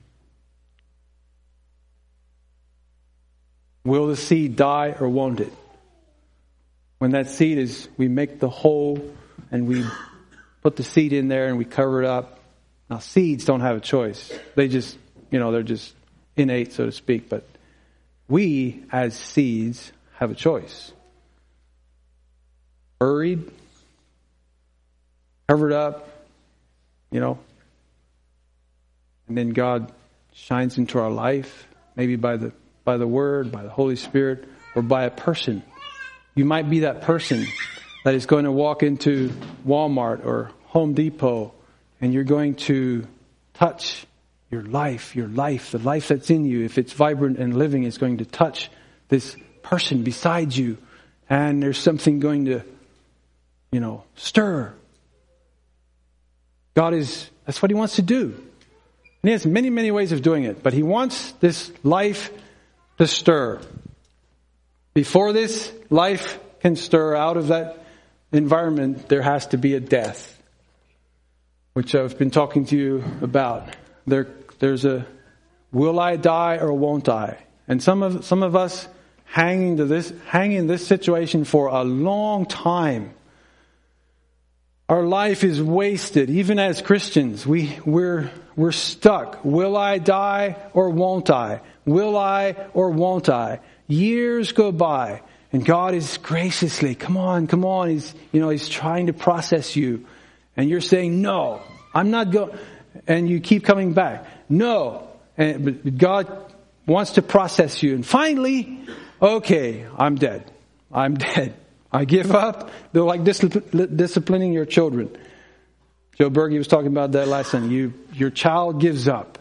will the seed die or won't it? When that seed is, we make the hole and we put the seed in there and we cover it up. Now, seeds don't have a choice. They just, you know, they're just innate, so to speak. But we, as seeds, have a choice. Buried, covered up, you know. And then God shines into our life, maybe by the by the Word, by the Holy Spirit, or by a person. You might be that person that is going to walk into Walmart or Home Depot, and you're going to touch your life, your life, the life that's in you. If it's vibrant and living, it's going to touch this person beside you, and there's something going to, you know, stir. God is, that's what He wants to do. And He has many, many ways of doing it, but He wants this life to stir. Before this life can stir out of that environment, there has to be a death, which I've been talking to you about. There, there's a, will I die or won't I? And some of some of us hanging to this, hang in this situation for a long time. Our life is wasted, even as Christians. We we're we're stuck. Will I die or won't I? Will I or won't I? Years go by. And God is graciously, come on, come on. He's, you know, He's trying to process you. And you're saying, no, I'm not going. And you keep coming back. No. And, but God wants to process you. And finally, okay, I'm dead. I'm dead. I give up. They're like discipl- disciplining your children. Joe Berge was talking about that last time. You, your child gives up.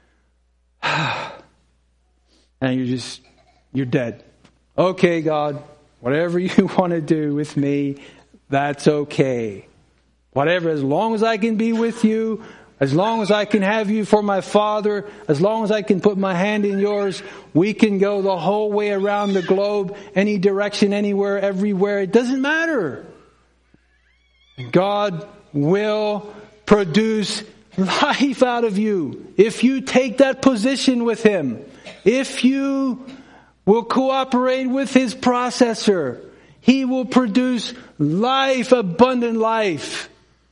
And you're just, you're dead. Okay, God, whatever you want to do with me, that's okay. Whatever, as long as I can be with you, as long as I can have you for my Father, as long as I can put my hand in yours, we can go the whole way around the globe, any direction, anywhere, everywhere. It doesn't matter. God will produce life out of you if you take that position with Him. If you will cooperate with His processor, He will produce life, abundant life.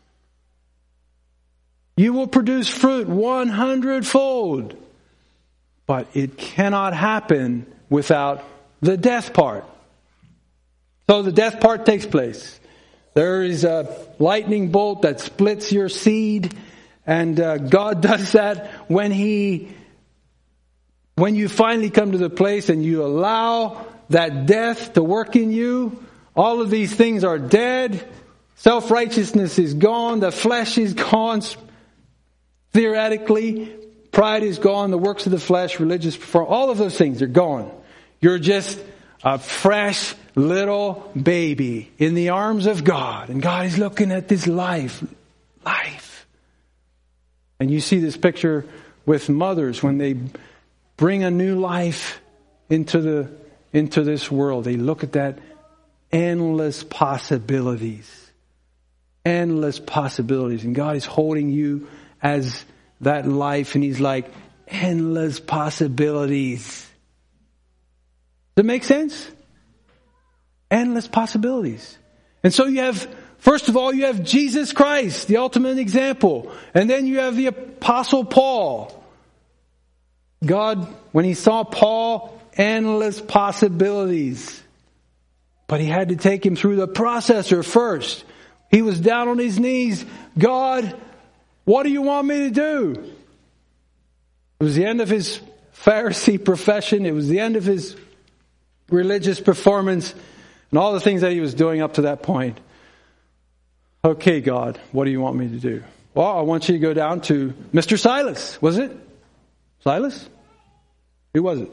You will produce fruit one hundredfold. But it cannot happen without the death part. So the death part takes place. There is a lightning bolt that splits your seed. And uh, God does that when He, when you finally come to the place and you allow that death to work in you. All of these things are dead. Self-righteousness is gone. The flesh is gone. Theoretically, pride is gone. The works of the flesh, religious performance, all of those things are gone. You're just a fresh little baby in the arms of God. And God is looking at this life. Life. And you see this picture with mothers when they bring a new life into the into this world. They look at that endless possibilities. Endless possibilities. And God is holding you as that life, and He's like, endless possibilities. Does it make sense? Endless possibilities. And so you have, first of all, you have Jesus Christ, the ultimate example. And then you have the Apostle Paul. God, when He saw Paul, endless possibilities. But He had to take him through the processor first. He was down on his knees. God, what do you want me to do? It was the end of his Pharisee profession. It was the end of his religious performance and all the things that he was doing up to that point. Okay, God, what do you want me to do? Well, I want you to go down to Mister Silas. Was it? Silas? Who was it?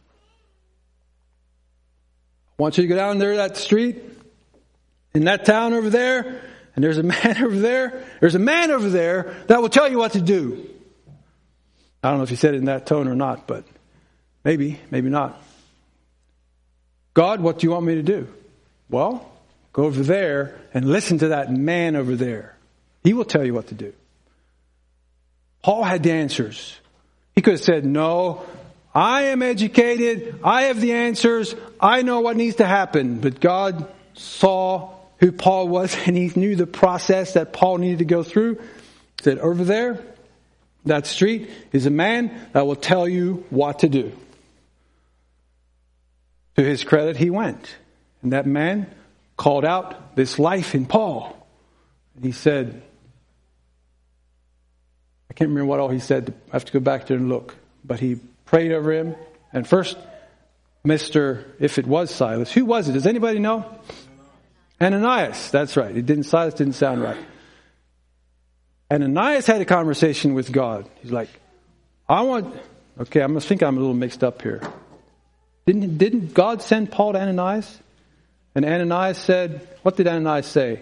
I want you to go down there to that street in that town over there. And there's a man over there. There's a man over there that will tell you what to do. I don't know if he said it in that tone or not, but maybe, maybe not. God, what do you want me to do? Well, go over there and listen to that man over there. He will tell you what to do. Paul had the answers. He could have said, no, I am educated. I have the answers. I know what needs to happen. But God saw who Paul was, and He knew the process that Paul needed to go through. He said, over there, that street is a man that will tell you what to do. To his credit, he went. And that man called out this life in Paul. And he said, I can't remember what all he said. I have to go back there and look. But he prayed over him. And first, Mister, if it was Silas, who was it? Does anybody know? Ananias, that's right. It didn't, Silas didn't sound right. Ananias had a conversation with God. He's like, I want, okay, I must think I'm a little mixed up here. Didn't, didn't God send Paul to Ananias? And Ananias said, what did Ananias say?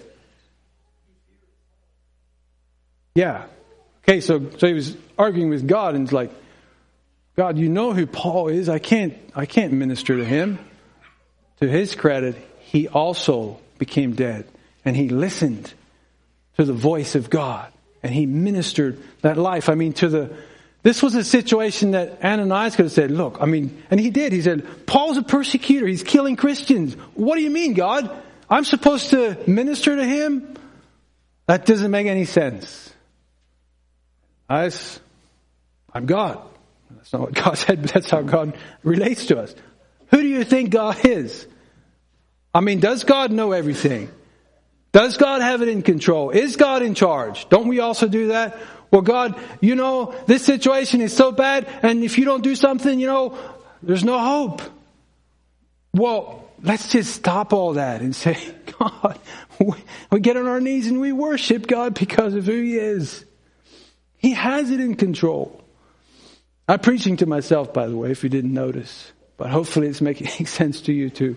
Yeah. Okay, so, so he was arguing with God, and he's like, God, you know who Paul is. I can't, I can't minister to him. To his credit, he also became dead, and he listened to the voice of God, and he ministered that life. I mean, to the, this was a situation that Ananias could have said, look, I mean, and he did. He said, Paul's a persecutor. He's killing Christians. What do you mean, God? I'm supposed to minister to him? That doesn't make any sense. I, I'm God. That's not what God said, but that's how God relates to us. Who do you think God is? I mean, does God know everything? Does God have it in control? Is God in charge? Don't we also do that? Well, God, you know, this situation is so bad, and if you don't do something, you know, there's no hope. Well, let's just stop all that and say, God, we get on our knees and we worship God because of who He is. He has it in control. I'm preaching to myself, by the way, if you didn't notice. But hopefully it's making sense to you too.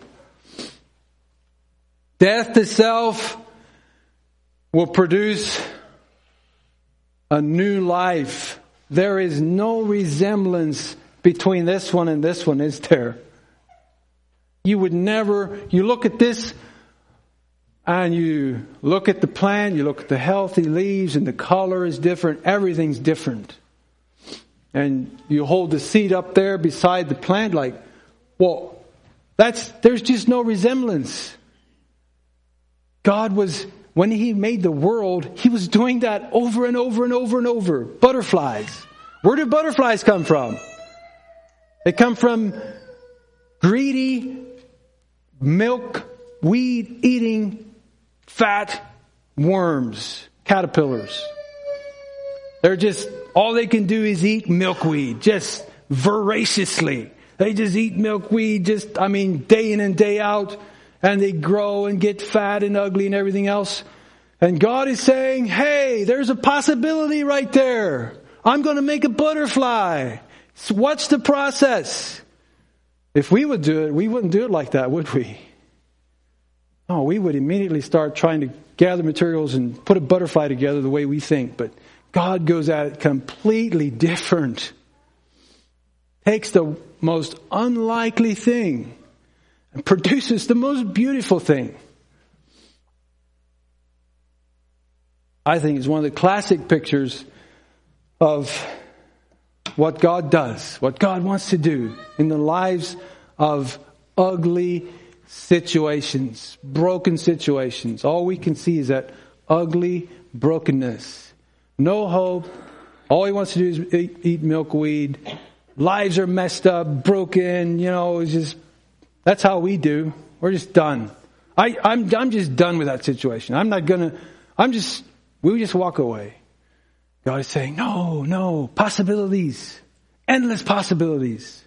Death to self will produce a new life. There is no resemblance between this one and this one, is there? You would never, you look at this and you look at the plant, you look at the healthy leaves and the color is different. Everything's different. And you hold the seed up there beside the plant like, well, that's, there's just no resemblance. God was, when He made the world, He was doing that over and over and over and over. Butterflies. Where do butterflies come from? They come from greedy, milk, weed eating, fat worms, caterpillars. They're just, all they can do is eat milkweed, just voraciously. They just eat milkweed, just, I mean, day in and day out. And they grow and get fat and ugly and everything else. And God is saying, hey, there's a possibility right there. I'm going to make a butterfly. So what's the process? If we would do it, we wouldn't do it like that, would we? No, we would immediately start trying to gather materials and put a butterfly together the way we think. But God goes at it completely different. Takes the most unlikely thing and produces the most beautiful thing. I think it's one of the classic pictures of what God does, what God wants to do in the lives of ugly situations, broken situations. All we can see is that ugly brokenness. No hope. All He wants to do is eat, eat milkweed. Lives are messed up, broken, you know, it's just, that's how we do. We're just done. I, I'm, I'm just done with that situation. I'm not gonna, I'm just, we just walk away. God is saying, no, no, possibilities, endless possibilities.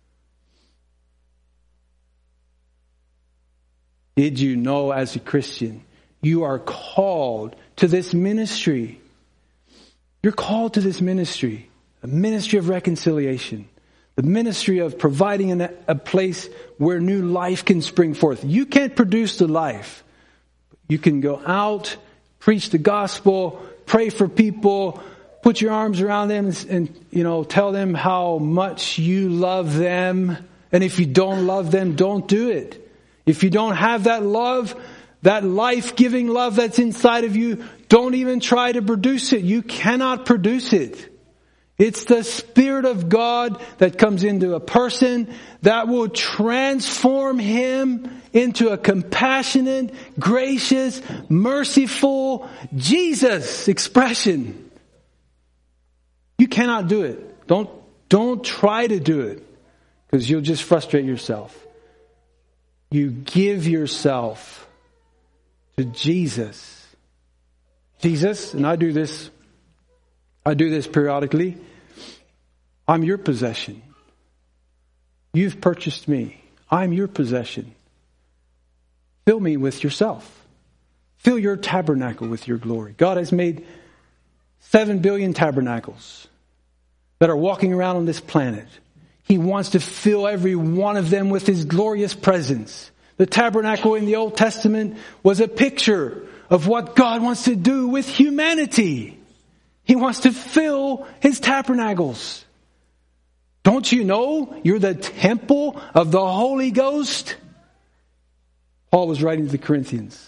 Did you know as a Christian, you are called to this ministry? You're called to this ministry, a ministry of reconciliation, the ministry of providing an, a place where new life can spring forth. You can't produce the life. You can go out, preach the gospel, pray for people, put your arms around them and, and you know, tell them how much you love them. And if you don't love them, don't do it. If you don't have that love, that life-giving love that's inside of you, don't even try to produce it. You cannot produce it. It's the Spirit of God that comes into a person that will transform him into a compassionate, gracious, merciful Jesus expression. You cannot do it. Don't, don't try to do it, because you'll just frustrate yourself. You give yourself to Jesus. Jesus, and I do this, I do this periodically. I'm your possession. You've purchased me. I'm your possession. Fill me with yourself. Fill your tabernacle with your glory. God has made seven billion tabernacles that are walking around on this planet. He wants to fill every one of them with His glorious presence. The tabernacle in the Old Testament was a picture of what God wants to do with humanity. He wants to fill His tabernacles. Don't you know you're the temple of the Holy Ghost? Paul was writing to the Corinthians.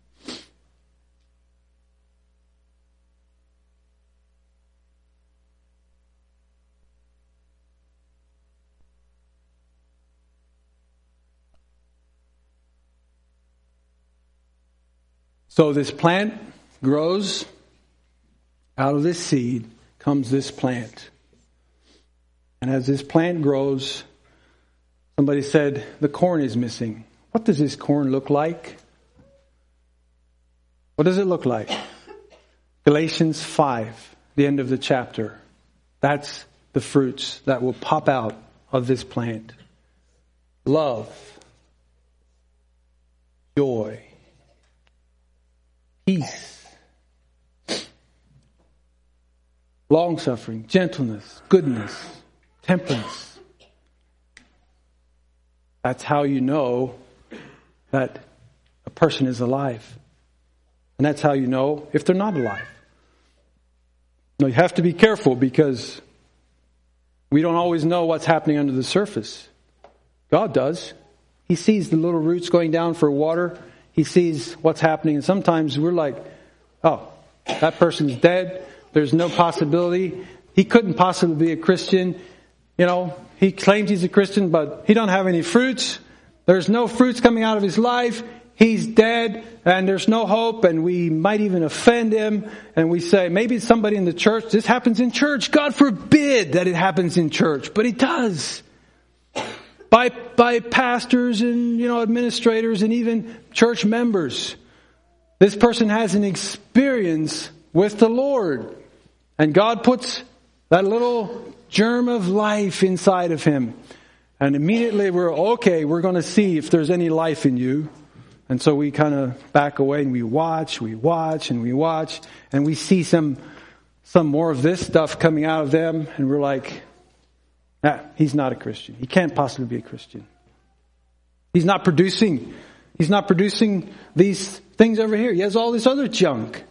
So this plant grows. Out of this seed comes this plant. And as this plant grows, somebody said, the corn is missing. What does this corn look like? What does it look like? Galatians five the end of the chapter. That's the fruits that will pop out of this plant. Love, joy, peace, long-suffering, gentleness, goodness, temperance. That's how you know that a person is alive. And that's how you know if they're not alive. Now, you have to be careful because we don't always know what's happening under the surface. God does. He sees the little roots going down for water. He sees what's happening. And sometimes we're like, oh, that person's dead. There's no possibility. He couldn't possibly be a Christian. You know, he claims he's a Christian, but he don't have any fruits. There's no fruits coming out of his life. He's dead and there's no hope, and we might even offend him, and we say, maybe it's somebody in the church. This happens in church. God forbid that it happens in church, but it does. By, by pastors and, you know, administrators and even church members. This person has an experience with the Lord, and God puts that little germ of life inside of him. And immediately we're, okay, we're going to see if there's any life in you. And so we kind of back away and we watch, we watch and we watch, and we see some some more of this stuff coming out of them, and we're like, ah, he's not a Christian. He can't possibly be a Christian. He's not producing, he's not producing these things over here. He has all this other junk.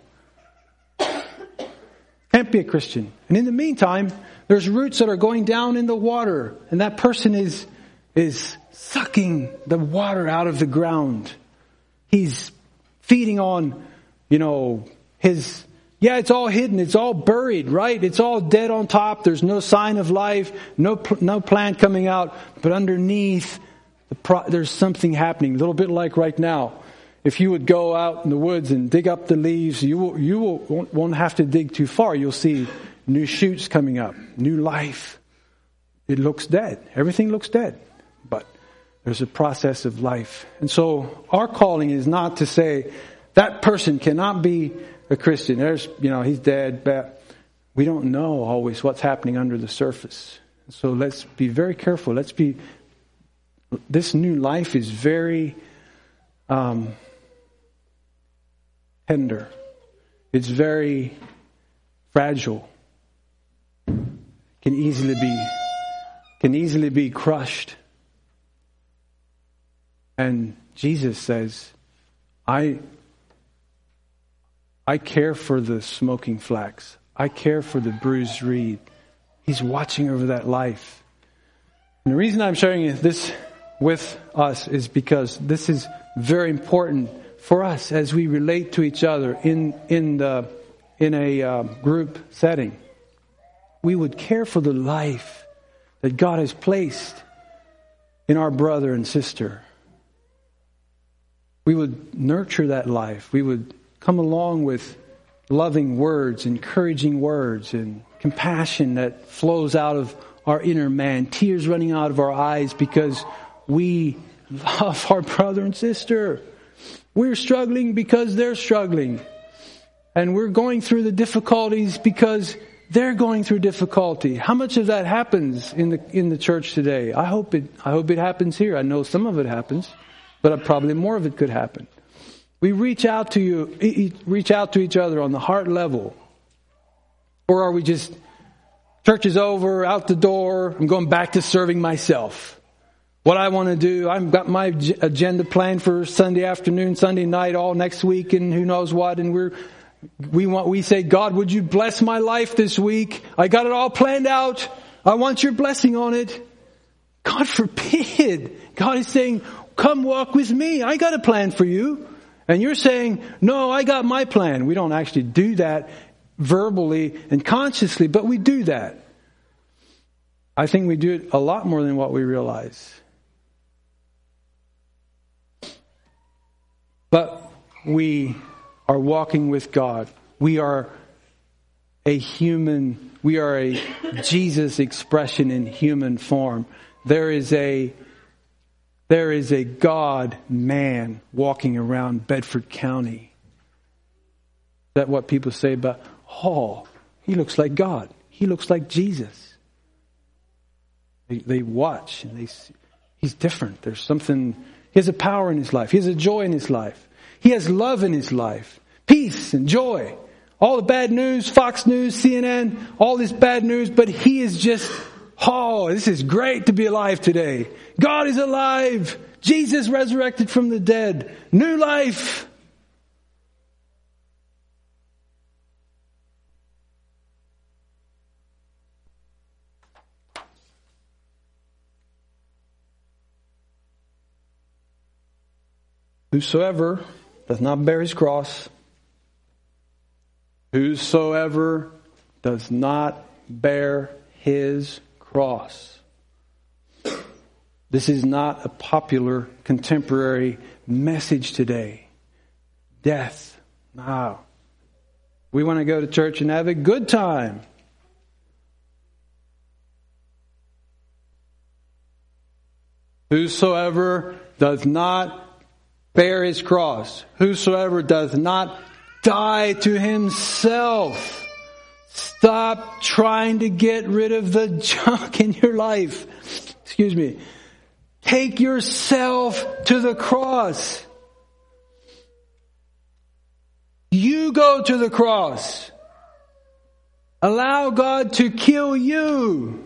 Can't be a Christian. And in the meantime, there's roots that are going down in the water, and that person is is sucking the water out of the ground. He's feeding on, you know, his, yeah, it's all hidden. It's all buried, right? It's all dead on top. There's no sign of life, no no plant coming out. But underneath, the pro, there's something happening. A little bit like right now. If you would go out in the woods and dig up the leaves, you will, you will, won't, won't have to dig too far. You'll see new shoots coming up, new life. It looks dead. Everything looks dead. But there's a process of life. And so our calling is not to say that person cannot be a Christian. There's, you know, he's dead. But we don't know always what's happening under the surface. So let's be very careful. Let's be, this new life is very um, tender. It's very fragile. Can easily be, can easily be crushed. And Jesus says, I, I care for the smoking flax. I care for the bruised reed. He's watching over that life. And the reason I'm sharing this with us is because this is very important for us as we relate to each other in, in, the, in a uh, group setting. We would care for the life that God has placed in our brother and sister. We would nurture that life. We would come along with loving words, encouraging words, and compassion that flows out of our inner man. Tears running out of our eyes because we love our brother and sister. We're struggling because they're struggling. And we're going through the difficulties because they're going through difficulty. How much of that happens in the in the church today? I hope it I hope it happens here. I know some of it happens. But probably more of it could happen. We reach out to you, reach out to each other on the heart level. Or are we just, church is over, out the door, I'm going back to serving myself. What I want to do, I've got my agenda planned for Sunday afternoon, Sunday night, all next week, and who knows what. And we're, we want, we say, God, would you bless my life this week? I got it all planned out. I want your blessing on it. God forbid. God is saying, come walk with me. I got a plan for you. And you're saying, no, I got my plan. We don't actually do that verbally and consciously, but we do that. I think we do it a lot more than what we realize. But we are walking with God. We are a human, we are a Jesus expression in human form. There is a There is a God-man walking around Bedford County. Is that what people say about, oh, He looks like God. He looks like Jesus. They, they watch and they see. He's different. There's something. He has a power in his life. He has a joy in his life. He has love in his life. Peace and joy. All the bad news, Fox News, C N N, all this bad news, but he is just, oh, this is great to be alive today. God is alive. Jesus resurrected from the dead. New life. Whosoever does not bear his cross, whosoever does not bear his cross. This is not a popular contemporary message today. Death. No. We want to go to church and have a good time. Whosoever does not bear his cross, whosoever does not die to himself. Stop trying to get rid of the junk in your life. Excuse me. Take yourself to the cross. You go to the cross. Allow God to kill you.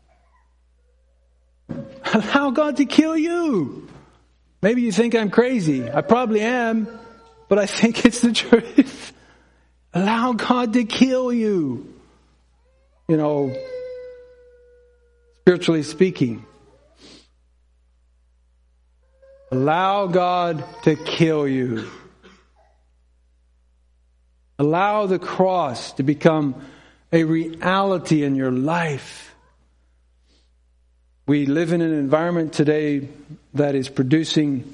Allow God to kill you. Maybe you think I'm crazy. I probably am, but I think it's the truth. Allow God to kill you. You know, spiritually speaking. Allow God to kill you. Allow the cross to become a reality in your life. We live in an environment today that is producing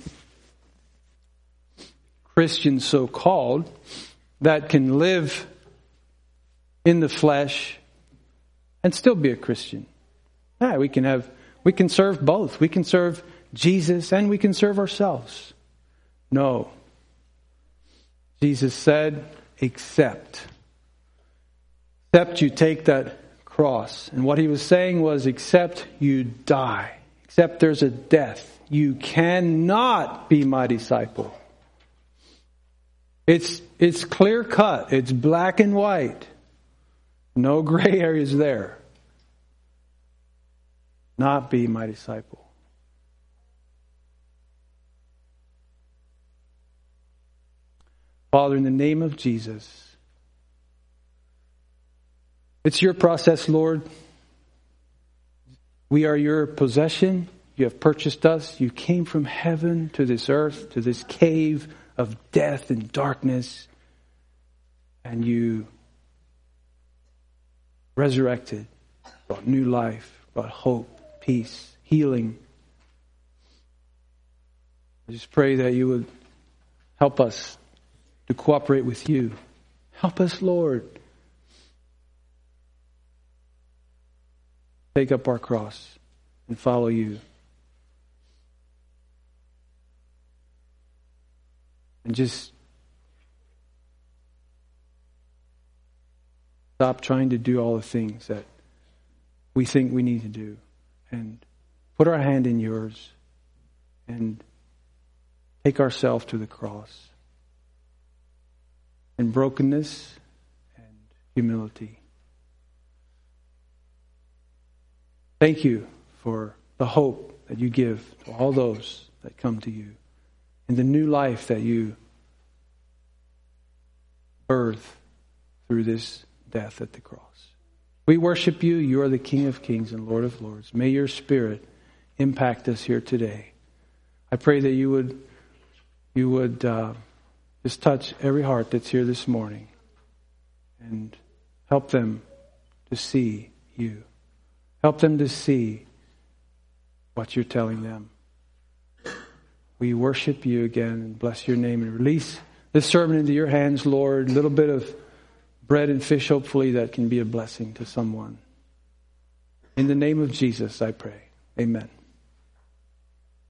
Christians, so-called, that can live in the flesh and still be a Christian. Yeah, we can have, we can serve both. We can serve Jesus and we can serve ourselves. No. Jesus said, except. Except you take that cross. And what he was saying was, except you die. Except there's a death. You cannot be my disciple. It's, it's clear cut. It's black and white. No gray areas there. Not be my disciple. Father, in the name of Jesus, it's your process, Lord. We are your possession. You have purchased us. You came from heaven to this earth, to this cave of death and darkness. And you resurrected, brought new life, brought hope, peace, healing. I just pray that you would help us to cooperate with you. Help us, Lord. Take up our cross and follow you. And just stop trying to do all the things that we think we need to do. And put our hand in yours and take ourselves to the cross. In brokenness and humility. Thank you for the hope that you give to all those that come to you, and the new life that you birth through this death at the cross. We worship you. You are the King of Kings and Lord of Lords. May your Spirit impact us here today. I pray that you would, you would uh, just touch every heart that's here this morning and help them to see you. Help them to see what you're telling them. We worship you again and bless your name and release this sermon into your hands, Lord. A little bit of bread and fish, hopefully, that can be a blessing to someone. In the name of Jesus, I pray. Amen.